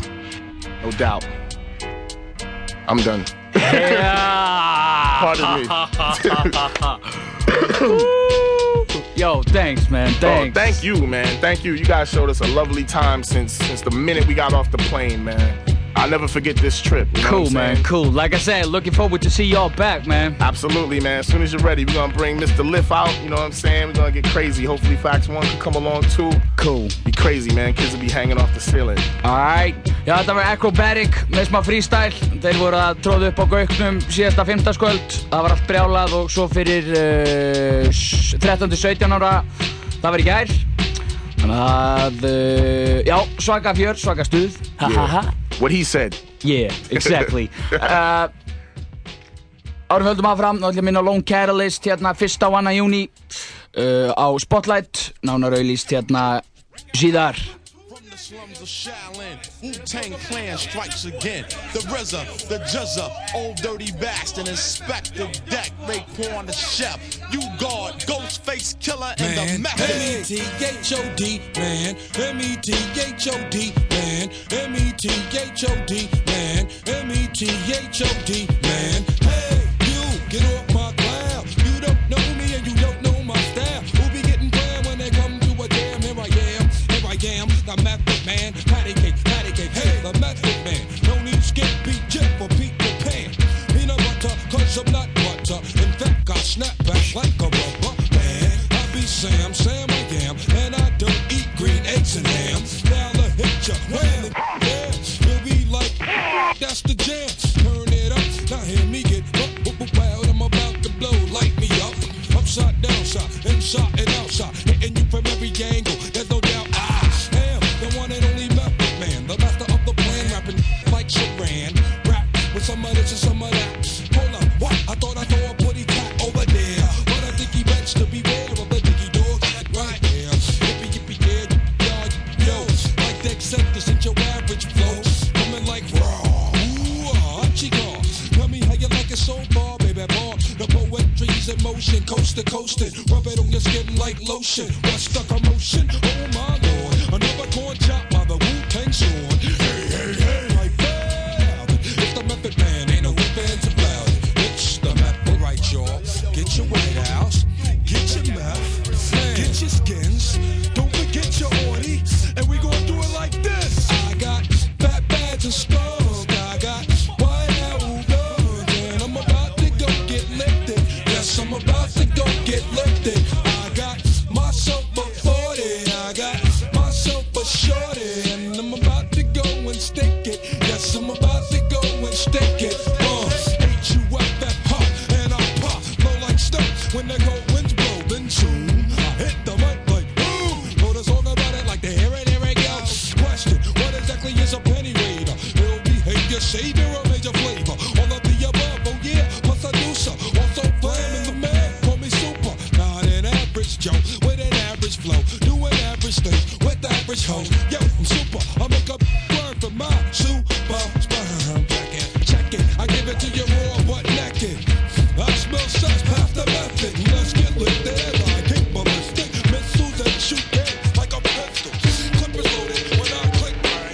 No doubt. I'm done. Yeah. Pardon me. Yo, thanks, man. Thanks. Oh, thank you, man. Thank you. You guys showed us a lovely time since since the minute we got off the plane, man. I'll never forget this trip. You know cool, what I'm man. saying? Cool. Like I said, looking forward to see y'all back, man. Absolutely, man. As soon as you're ready, we're gonna bring Mister Lift out. You know what I'm saying? We're gonna get crazy. Hopefully, Fax One can come along too. Cool. Be crazy, man. Kids will be hanging off the ceiling. Alright. Já, þetta var Acrobatic með smá freestyle. Þeir voru að tróða upp á gauknum síðasta fimmtudagskvöld. Það var allt brjálað og svo fyrir uh, þrettán til sautján ára. Það var í gær. Þannig að, uh, já, svaka fjör, svaka stuð. Ha ha ha. What he said. Yeah, exactly. uh, Árum höldum áfram, þá ætlum ég minna Lone Catalyst hérna fyrsta og annan júní uh, á Spotlight, nánar auglýst hérna síðar. Slums of Shaolin, Wu-Tang Clan strikes again. The R Z A, the J Z A, Old Dirty Bastard, Inspector Deck, Raekwon the Chef, you guard, Ghostface Ghostface Killer and the man. Method M E T H O D, man. M E T H O D, man. M E T H O D, man. M E T H O D, man. Hey, you, get off my cloud. You don't know me and you don't know my style. Who be getting down when they come to a jam? Here I am, here I am, the Method Man. Patty cake, patty cake, hey, the Method Man. No need skip, beat, jet for Peter Pan. Peanut butter, cause I'm not butter. In fact, I snap back like a rubber man. I be Sam, Sam I am, and I don't eat green eggs and ham. Now I hit ya, when it yeah, you'll be like, that's the jam. Turn it up, now hear me get wild. I'm about to blow, light me up. Upside, downside, inside and outside, hitting you from every angle. There's no doubt I am the one and only Method Man, the master of the plan, rapping like Saran. Rap with some of this and some of that. Hold up, what? I thought I saw a putty cat over there, but I think he bets to beware of the diggy dog right there. Yippee yippee yeah, yippee yo, like the acceptance in your average flow, coming like raw. Ooh, ah, chico, tell me how you like it so far, baby boy. The poetry's in motion, coast to coast it. Rub it on your skin like lotion. What's the commotion? Oh my lord, another corn chop by the Wu-Tang sword. Hey, hey, hey, like that. It's the Method Man, ain't no whip hands about it. It's the Method, right, y'all. Get your White House, get your meth, get your skins. Don't forget your orty, and we gon' do it like this. I got fat bags and skulls. I got White House guns, and I'm about to go get lifted. Yes, I'm about to go get lifted. I got myself a forty, I got myself a shorty, and I'm about to go and stick it. Yes, I'm about to go and stick it. Uh, H U F F pop, and I pop, blow like stumps when the cold winds blow. Then soon I hit the mic like boom. Wrote a song about it like the here and here it goes. Question: what exactly is a penny raider? Ill behavior, savior, or major flavor? All of the above, oh yeah. Plus I do so. Also flaming the man, call me super. Not an average Joe with an average flow, doing average things with average hoes. Yo, I'm super. I make a word for my super spine. Check it, check it. I give it to you raw but naked. I smell such past the method. Let's get lit there like kick ballistic. Missiles and shoot dead like a pistol. Clippers loaded when I click bang.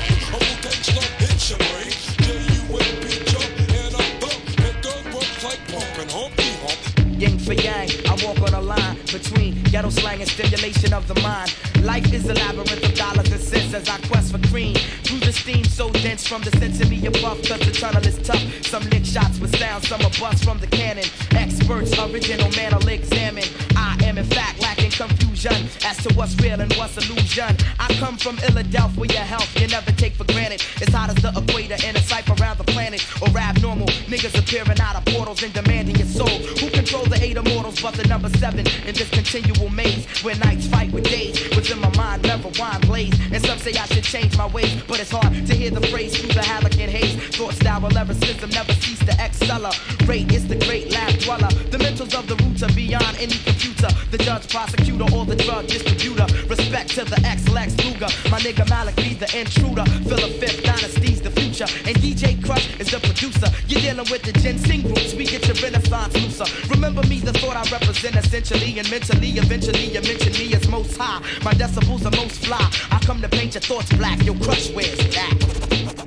A Wu-Tang slug hits your brain. J U M P jump and I thump. It goes works like pumping humpy hump. Yin for yang, I walk on a line between ghetto slang and stimulation of the mind. Life is a labyrinth of dollars and cents as I quest for cream. Through the steam so dense from the sense of me above, cause the tunnel is tough. Some lick shots with sound, some are bust from the cannon. Experts, original man will examine. I am in fact lacking confusion as to what's real and what's illusion. I come from Philadelphia, health you never take for granted. It's hot as the equator in a cypher around the planet. Or abnormal niggas appearing out of portals and demanding your soul. Who control the eight immortals but the number seven in this continual maze where nights fight with days? Within my mind, never wine blaze. And some say I should change my ways, but it's hard to hear the phrase through the halcyon haze. Thoughts that will ever system never cease to accelerate. It's the great lab dweller. The mentals of the roots are beyond any computer. The judge, prosecutor, or the drug distributor. Respect to the ex-Lex Luger. My nigga Malik be the intruder. Philip Fifth Dynasty's the future. And D J Crush is the producer. You're dealing with the ginseng roots. We get your renaissance looser. Remember me, the thought I represent essentially and mentally. Eventually you mention me as most high. My decibels are most fly. I come to paint your thoughts black. Your crush wears that.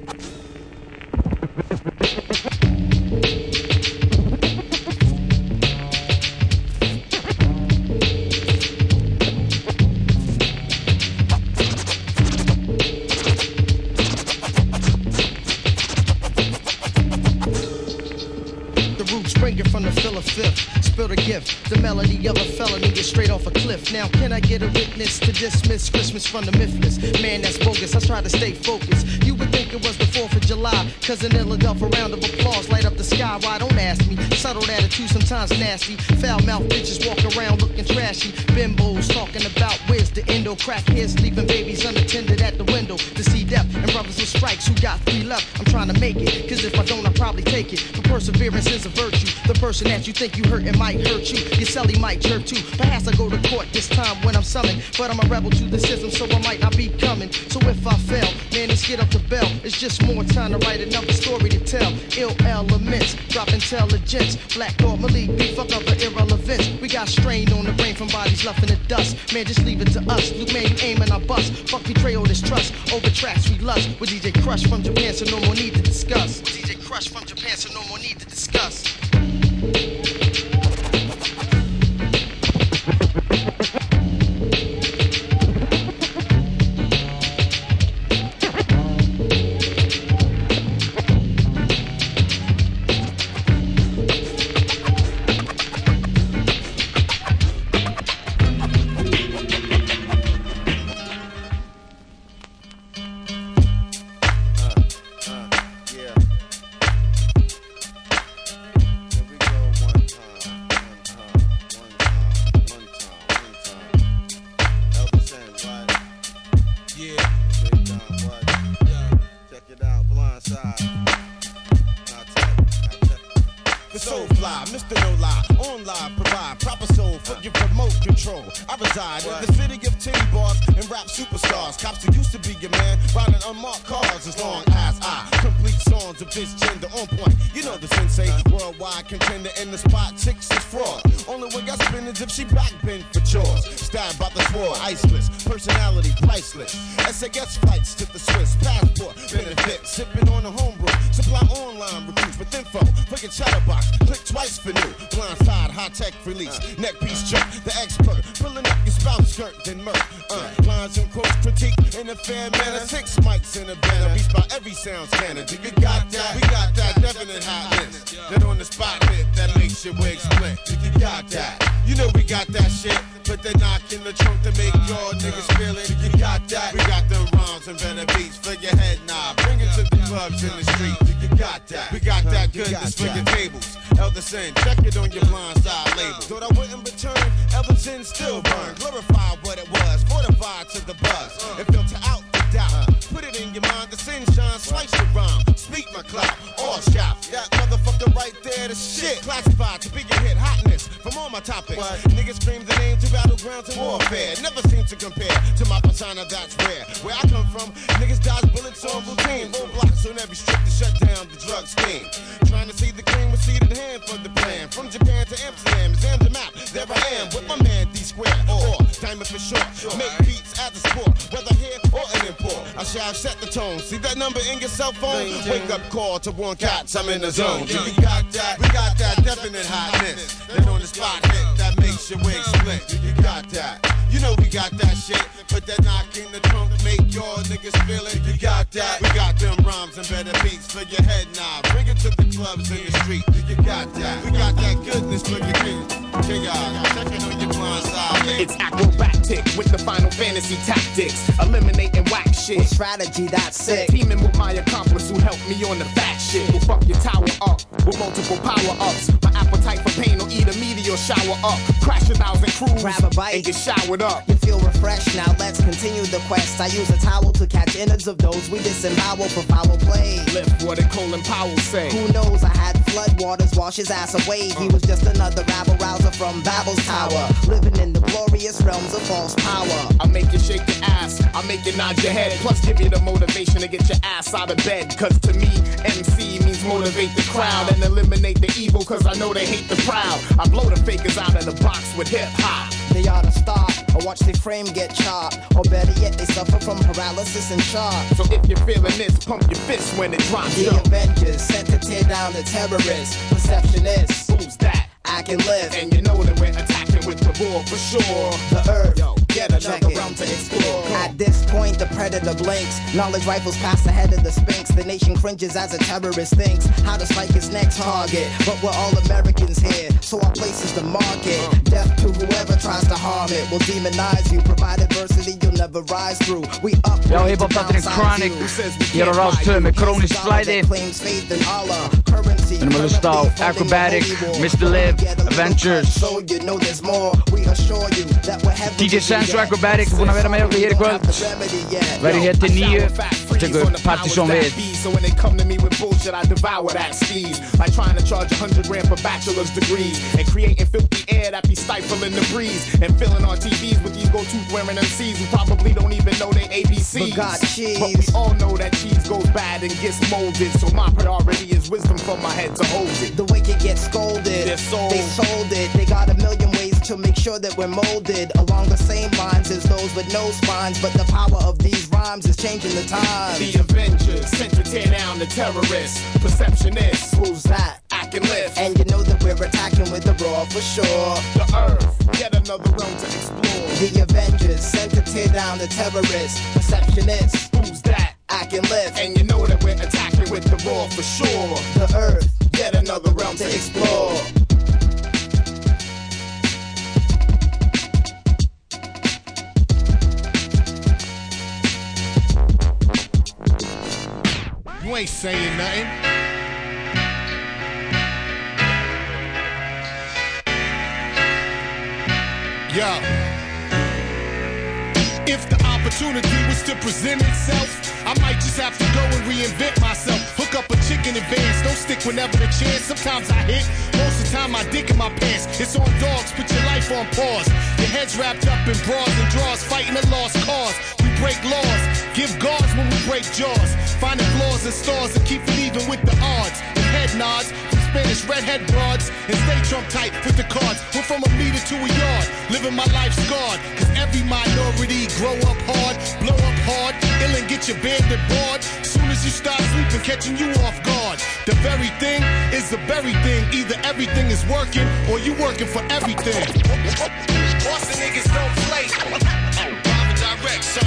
From the Philip Fifth, spill the gift. The melody of a felony is straight off a cliff. Now, can I get a witness to dismiss Christmas from the mythless? Man, that's bogus. I try to stay focused. You would think it was the fourth of July, cause an Philadelphia round of applause light up the sky. Why don't ask me? Subtle attitude, sometimes nasty. Foul mouth bitches walk around looking trashy. Bimbos talking about where's the endo. Crack heads leaving babies unattended at the window to see death. And brothers with strikes who got three left. I'm trying to make it, cause if I don't, I'll probably take it. But perseverance is a virtue. The person that you think you hurt and might hurt you. Your celly might chirp too. Perhaps I go to court this time when I'm selling. But I'm a rebel to the system, so I might not be coming. So if I fail, man, let's get up the bell. It's just more time to write another story to tell. Ill elements, drop intelligence. Black Thought, Malik, beef, fuck other irrelevance. We got strain on the brain from bodies left in the dust. Man, just leave it to us. Luke, man, you aim and I bust. Fuck betrayal, distrust. Over tracks we lust. With D J Crush from Japan, so no more need to discuss. With D J Crush from Japan, so no more need to discuss. S A S flights to the Swiss, passport, benefit, sipping on the homebrew, supply online recruits with info, click a chatterbox, click twice for new, blindside, high-tech release, neck piece jerk, the expert, pulling up your spouse skirt, then murk, uh, lines and quotes, critique in a fair manner, six mics in a banner, reached by every sound scanner, do you got that? We got that definite hotness, that on the spot hit, that makes your wig split, do you got that? You know we got that shit, put the knock in the trunk to make your niggas feel it, you got that? We got them rhymes and better beats for your head knob. Bring it to the clubs in the street. You got that. We got that goodness for your tables. Elderson, check it on your blind side label. Thought I wouldn't return. Elderson still burn. Glorify what it was. Fortified to the buzz. And filter out the doubt. Put it in your mind. The sin shines. Slice your rhyme. Speak my clout. All shout. That motherfucker right there, the shit. Classified to be a hit. Hotness from all my topics. What? Niggas scream the name to battlegrounds and warfare. Never seem to compare to my persona. That's rare. Where I come from, niggas dodge bullets on routine. Roadblocks on every strip to shut down the drug scheme. Trying to see the cream with seed in hand for the plan. From Japan to Amsterdam, examine the map. There I am with my man D Square. Or Diamond for short. Make beats as a sport, whether here or an import. I shall set the tone. See that number in your cell phone? Wake up call to warn cats, I'm in the zone. You got that? We got that definite hotness. Then on the spot hit that makes your wig split. You got that? You know we got that shit. Put that knock in the trunk, make your niggas feel it. You got that? We got them rhymes and better beats for your head knob. Bring it to the clubs in the street. You got that? We got that goodness for your kids. Check out, check it on your blind side. It's acrobatic with the Final Fantasy tactics. Eliminating whack shit. With strategy, that's sick. Teaming with my accomplice who helped me on the fat shit. We'll fuck your tower up with multiple power ups. My appetite for pain will eat a meteor shower up. Crash a thousand crews. Grab a bite and get showered up. You feel refreshed, now let's continue the quest. I use a towel to catch innards of those we disembowel for foul play. Lift what did Colin Powell say? Who knows, I had flood waters wash his ass away. He was just another rabble rouser from Babel's Tower, living in the glorious realms of false power. I'll make you shake your ass, I'll make you nod your head. Plus give you the motivation to get your ass out of bed. Cause to me, M C means motivate the crowd and eliminate the evil, cause I know they hate the proud. I blow the fakers out of the box with hip hop. They ought to stop or watch their frame get chopped, or better yet, they suffer from paralysis and shock. So if you're feeling this, pump your fist when it drops. The Avengers sent to tear down the terrorists. Perceptionists, who's that? I can live, and you know that we're attacking with the ball for sure. The earth, yo, get another realm to explore. At this point, the predator blinks. Knowledge rifles pass ahead of the Sphinx. The nation cringes as a terrorist thinks how to strike its next target. But we're all Americans here, so our place is the market. Death to whoever tries to harm it. We'll demonize you, provide adversity you'll never rise through. We up. Já, hiphop-þátturinn Chronic Ég er á Rástöðu með Krónískt Flæði. Við erum að hlusta á Acrobatic, mister Liv, Avengers. D J Sense og Acrobatic er búin að vera með okkur hér í kvöld. Verður hér til níu og tekur Partizón við. So when they come to me with bullshit, I devour that steez. Like trying to charge a hundred grand for bachelor's degrees and creating filthy air that be stifling the breeze and filling our T Vs with these go-tooth wearing M Cs who probably don't even know their A B Cs. But got cheese. But we all know that cheese goes bad and gets molded. So my priority is wisdom from my head to hold it. The wicked get scolded. They're sold. They sold it. They got a million ways to make sure that we're molded along the same lines as those with no spines. But the power of these rhymes is changing the times. The Avengers sent to tear down the terrorists. Perceptionists, who's that? I can live. And you know that we're attacking with the raw for sure. The earth, yet another realm to explore. The Avengers sent to tear down the terrorists. Perceptionists, who's that? I can live. And you know that we're attacking with the raw for sure. The earth, yet another realm to explore. You ain't saying nothing. Yo. If the opportunity was to present itself, I might just have to go and reinvent myself. Hook up a chick in advance, don't stick whenever the chance. Sometimes I hit, most of the time I dick in my pants. It's on dogs, put your life on pause. Your head's wrapped up in bras and draws, fighting a lost cause. We break laws, give guards when we break jaws. Finding flaws in stars and keep it even with the odds. With head nods, Spanish redhead broads, and stay Trump tight with the cards. Went from a meter to a yard, living my life scarred. Cause every minority grow up hard, blow up hard, ill and get your bandit bored. Soon as you start sleeping, catching you off guard. The very thing is the very thing. Either everything is working or you working for everything. Boston niggas don't play. Private direct, son.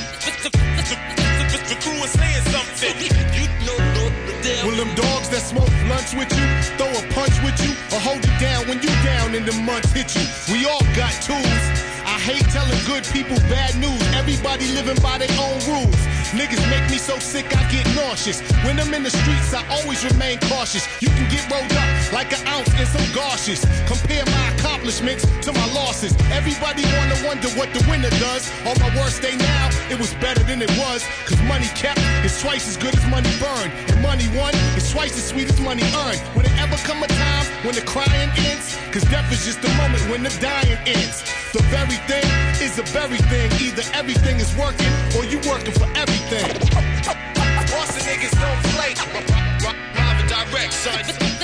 The crew is saying something. You know the deal. Will them dogs that smoke lunch with you, throw a punch with you, or hold you down when you down and the months hit you? We all got tools. I hate telling good people bad news. Everybody living by their own rules. Niggas make me so sick I get nauseous. When I'm in the streets, I always remain cautious. You can get rolled up like an ounce in some gauzes. Compare my accomplishments to my losses. Everybody wanna wonder what the winner does. On my worst day now, it was better than it was. Cause money kept is twice as good as money burned. And money won is twice as sweet as money earned. Will it ever come a time when the crying ends? Cause death is just the moment when the dying ends. The very thing is the very thing. Either everything is working or you working for everything. Boston niggas don't play. Private direct, son.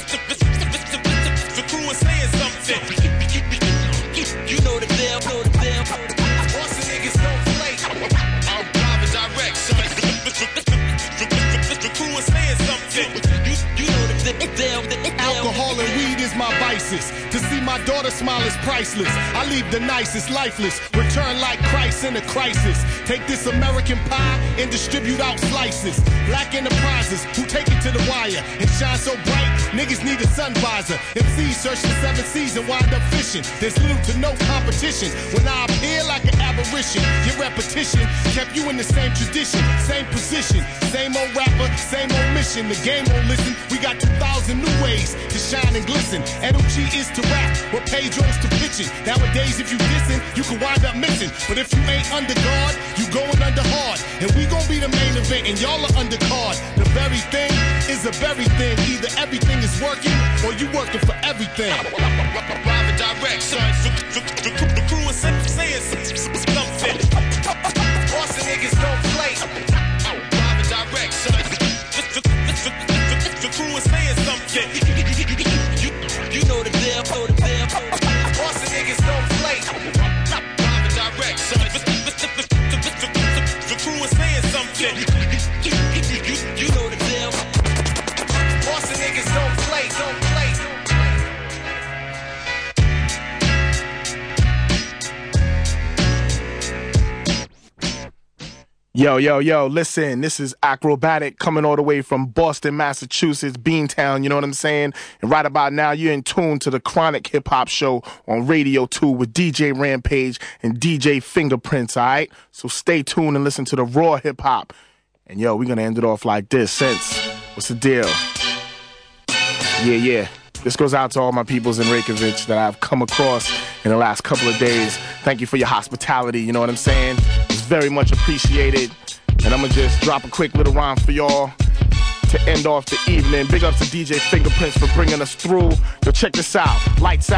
The crew is saying something. You know the deal, know the deal. Boston niggas don't play. Private direct, son. The crew is saying something. You, you know the deal. Alcohol and weed is my vices. To see my daughter smile is priceless. I leave the nicest lifeless. Return like Christ in a crisis. Take this American pie and distribute out slices. Black enterprises who take it to the wire and shine so bright, niggas need a sun visor. M Cs search the seven seas and wind up fishing. There's little to no competition. When I appear like an aberration, your repetition kept you in the same tradition, same position, same old rapper, same old mission. The game won't listen. We got two thousand new ways to shine and glisten. N O G is to rap, what Pedro's to pitching. Nowadays, if you dissing, you can wind up missing. But if you ain't under guard, you going under hard. And we gon' be the main event, and y'all are under card. The very thing is a very thing. Either everything is working, or you working for everything. Private direct, son. The crew is saying something. Boston niggas don't play. Private direct, son. The crew is saying something. You, you know the deal, know the deal. Boston niggas don't play. Private direct, son. The crew is saying something. You, you, you know the deal. Boston niggas don't play, don't play. Yo, yo, yo, listen, this is Acrobatic coming all the way from Boston, Massachusetts, Beantown, you know what I'm saying? And right about now, you're in tune to the Chronic Hip Hop Show on Radio two with D J Rampage and D J Fingerprints, all right? So stay tuned and listen to the raw hip hop. And yo, we're going to end it off like this. Sense, what's the deal? Yeah, yeah. This goes out to all my peoples in Reykjavik that I've come across in the last couple of days. Thank you for your hospitality, you know what I'm saying? It's very much appreciated. And I'm going to just drop a quick little rhyme for y'all to end off the evening. Big up to D J Fingerprints for bringing us through. Yo, check this out. Lights out. Play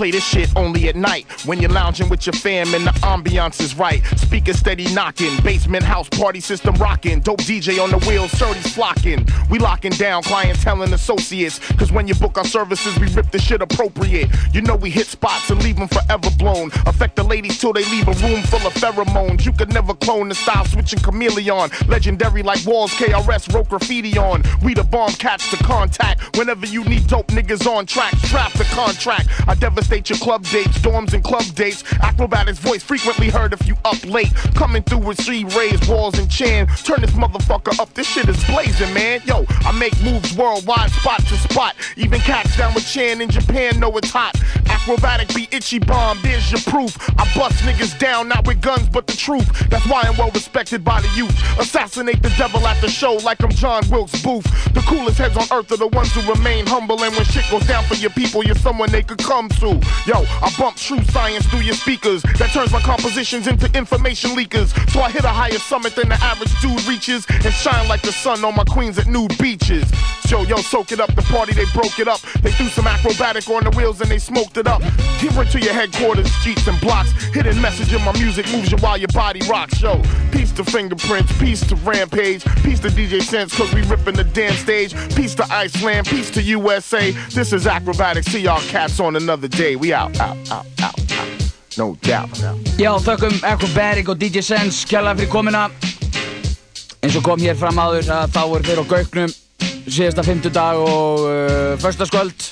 play this shit only at night when you're lounging with your fam and the ambiance is right. Speakers steady knocking, basement house party system rocking. Dope D J on the wheels, thirties flocking. We locking down clientele and associates, cause when you book our services, we rip the shit appropriate. You know we hit spots and leave them forever blown. Affect the ladies till they leave a room full of pheromones. You could never clone the style switching chameleon. Legendary like walls, K R S wrote graffiti on. We the bomb cats to contact. Whenever you need dope niggas on track, strap the contract. I devastate your club dates, dorms and club dates. Acrobatics voice frequently heard if you up late. Coming through with three rays, walls and chin. Turn this motherfucker up, this shit is blazing, man. Yo, I make moves worldwide, spot to spot. Even cats down with Chan in Japan know it's hot. Acrobatic be itchy bomb, there's your proof. I bust niggas down, not with guns but the truth. That's why I'm well respected by the youth. Assassinate the devil at the show like I'm John Wilkes Booth. The coolest heads on earth are the ones who remain humble. And when shit goes down for your people, you're someone they could come to. Yo, I bump true science through your speakers. That turns my compositions into information leakers. So I hit a higher summit than the average dude reaches, and shine like the sun on my queens at nude beaches. Yo, yo, soak it up, the party, they broke it up. They threw some acrobatic on the wheels and they smoked it up. Give it to your headquarters, streets and blocks. Hidden message in my music moves you while your body rocks. Yo, peace to Fingerprints, peace to Rampage, peace to D J Sense, cause we ripping the damn stage. Peace to Iceland, peace to U S A. This is Acrobatic, see y'all cats on another day. We out, out, out, out, out. No doubt. Já, þökkum Acrobatic og D J Sense kærlega fyrir komuna. Eins og kom hér fram áður að þá eru þeir á Gauknum síðasta fimmtudag og uh, föstudagskvöld.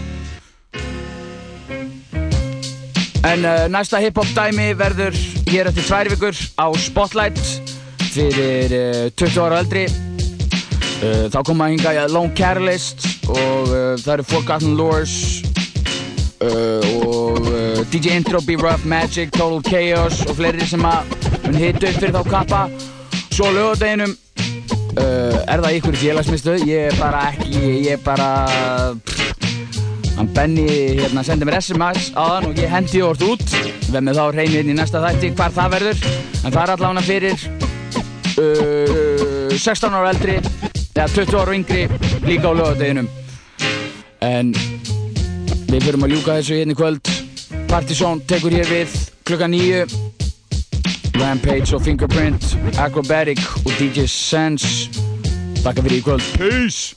En uh, næsta hip-hop dæmi verður hér eftir tvær vikur á Spotlight fyrir uh, tuttugu ára eldri. Uh, þá koma hingað Lone Catalyst og uh, það eru Forgotten Lures uh, og uh, D J Intro, B-Rough, Magic, Total Chaos og fleiri sem að mun hita upp fyrir þá kappa. Svo á laugardeginum uh, er það ykkur í félagsmiðstöð. Ég er bara ekki, ég er bara pff, hann Benny hérna sendi mér S M S áðan og ég hendi orð út. Verð með þá hreinu inn í næsta þætti hvar það verður. En það er allavega fyrir uh, sextán ára eldri eða tuttugu ára og yngri líka á laugardeginum. En við förum að ljúka þessu hérna í kvöld. Partizón tekur hér við klukkan níu. Rampage og Fingerprint, Acrobatic og D J Sense. Takk fyrir í kvöld. Peace!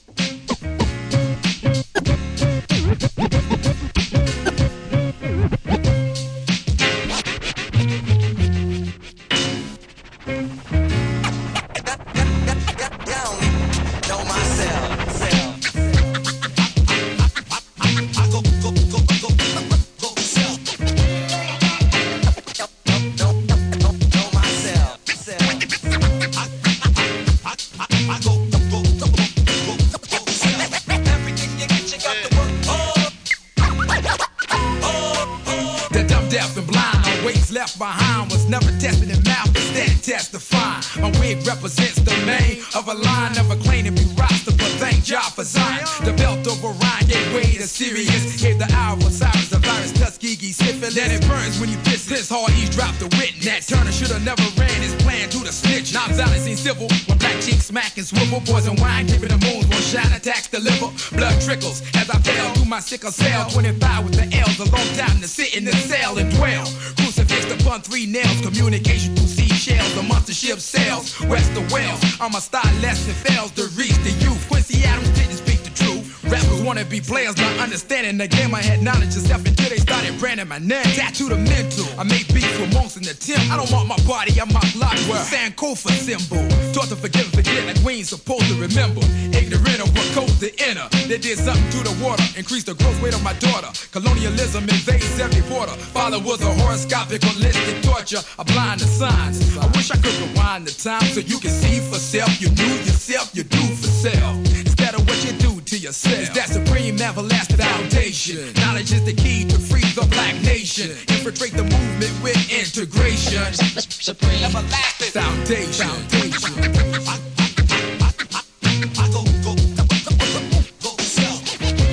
Represents the main of a line of a claim to be roster, but thank Jah for Zion. The belt of Orion gave way to Sirius. Gave the hour of Cyrus, the virus, Tuskegee, syphilis. Then it burns when you piss this hard, eavesdrop the witness. Nat Turner should have never ran his plan to the snitch. Now Valley seen civil when black cheeks smack and swivel. Poison wine, giving the moons, one shine attacks the liver. Blood trickles as I fell through my sickle cell. twenty-five with the L's, a long time to sit in the cell and dwell. Crucifixed upon three nails, communication through seashells. The monster ship sails west of Wales. I'm a star less than fails to reach the youth. Quincy Adams didn't speak the truth. Rappers wanna be players, not understanding the game. I had knowledge of self until they started branding my name. Tattooed a mental, I made beats with monks in the temple. I don't want my body, I mark blocks with Sankofa symbol. Taught to forgive and forget like we ain't supposed to remember. Ignorant of what codes to enter. They did something to the water, increased the growth rate of my daughter. Colonialism invades every border. Father was a horoscopic listed torture, a blind to signs. I wish I could rewind the time so you can see for self. You knew yourself, you do for self. Instead of what you do to yourself. It's that supreme everlasting foundation. Knowledge is the key to free the black nation. Infiltrate the movement with integration. Supreme everlasting foundation. foundation. I, I, I, I go, go, go, go, go, self.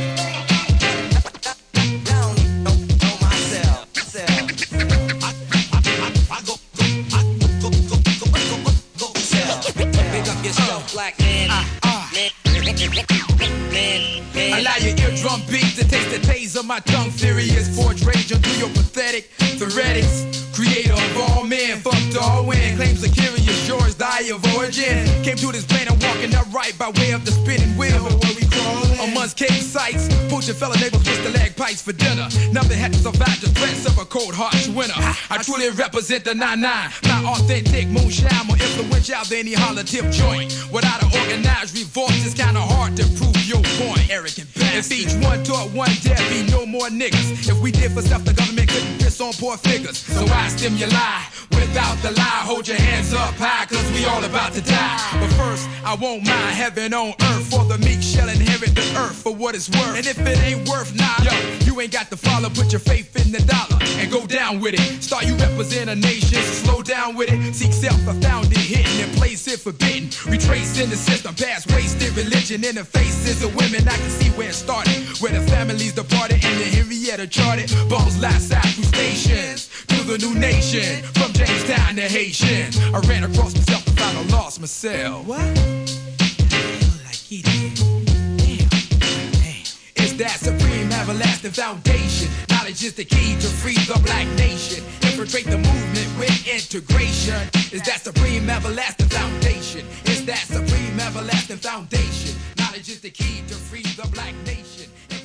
Down, know, know myself, self. I, I, I, I go, go, I go, go, go, go, go, go, self. Pick up yourself, black man. Uh, uh. man. Allow your eardrum beat to taste the taste of my tongue furious, forge rage unto your pathetic theoretics. Creator of all men, fuck Darwin. Claims a curious yours, die of origin. Came to this planet walking upright by way of the spinning wheel. Amongst cave sites, poaching fella neighbors with the leg pipes for dinner. Nothing had to survive the threats of a cold, harsh winter. I truly represent the nine nine, my authentic moonshine, more influential than any holler tip joint. Without an organized revolt, it's kinda hard to prove your point. Arrogant bastard. If each one taught one, there'd be no more niggas. If we did for stuff, the government couldn't piss on poor figures. So I stimuli without the lie. Hold your hands up high, cause we all about to die. But first, I won't mind heaven on earth, for the meek shall inherit the earth for what it's worth. And if it ain't worth nada, yo, you ain't got to follow, put your faith in the dollar and go down with it. Start you represent a nation, so slow down with it. Seek self, I found it hidden and place it forbidden. Retrace in the system, past wasted religion in the faces of women. I can see where it started, where the families departed and the Henrietta charted. Bones last side through stations to the new nation, from Jamestown to Haitian. I ran across myself and found I lost myself. What? Like it is. Damn. Damn. It's that supreme everlasting foundation. Knowledge is the key to free the black nation. Infiltrate the movement with integration. It's that supreme everlasting foundation. It's that supreme everlasting foundation. Knowledge is the key to free the black nation.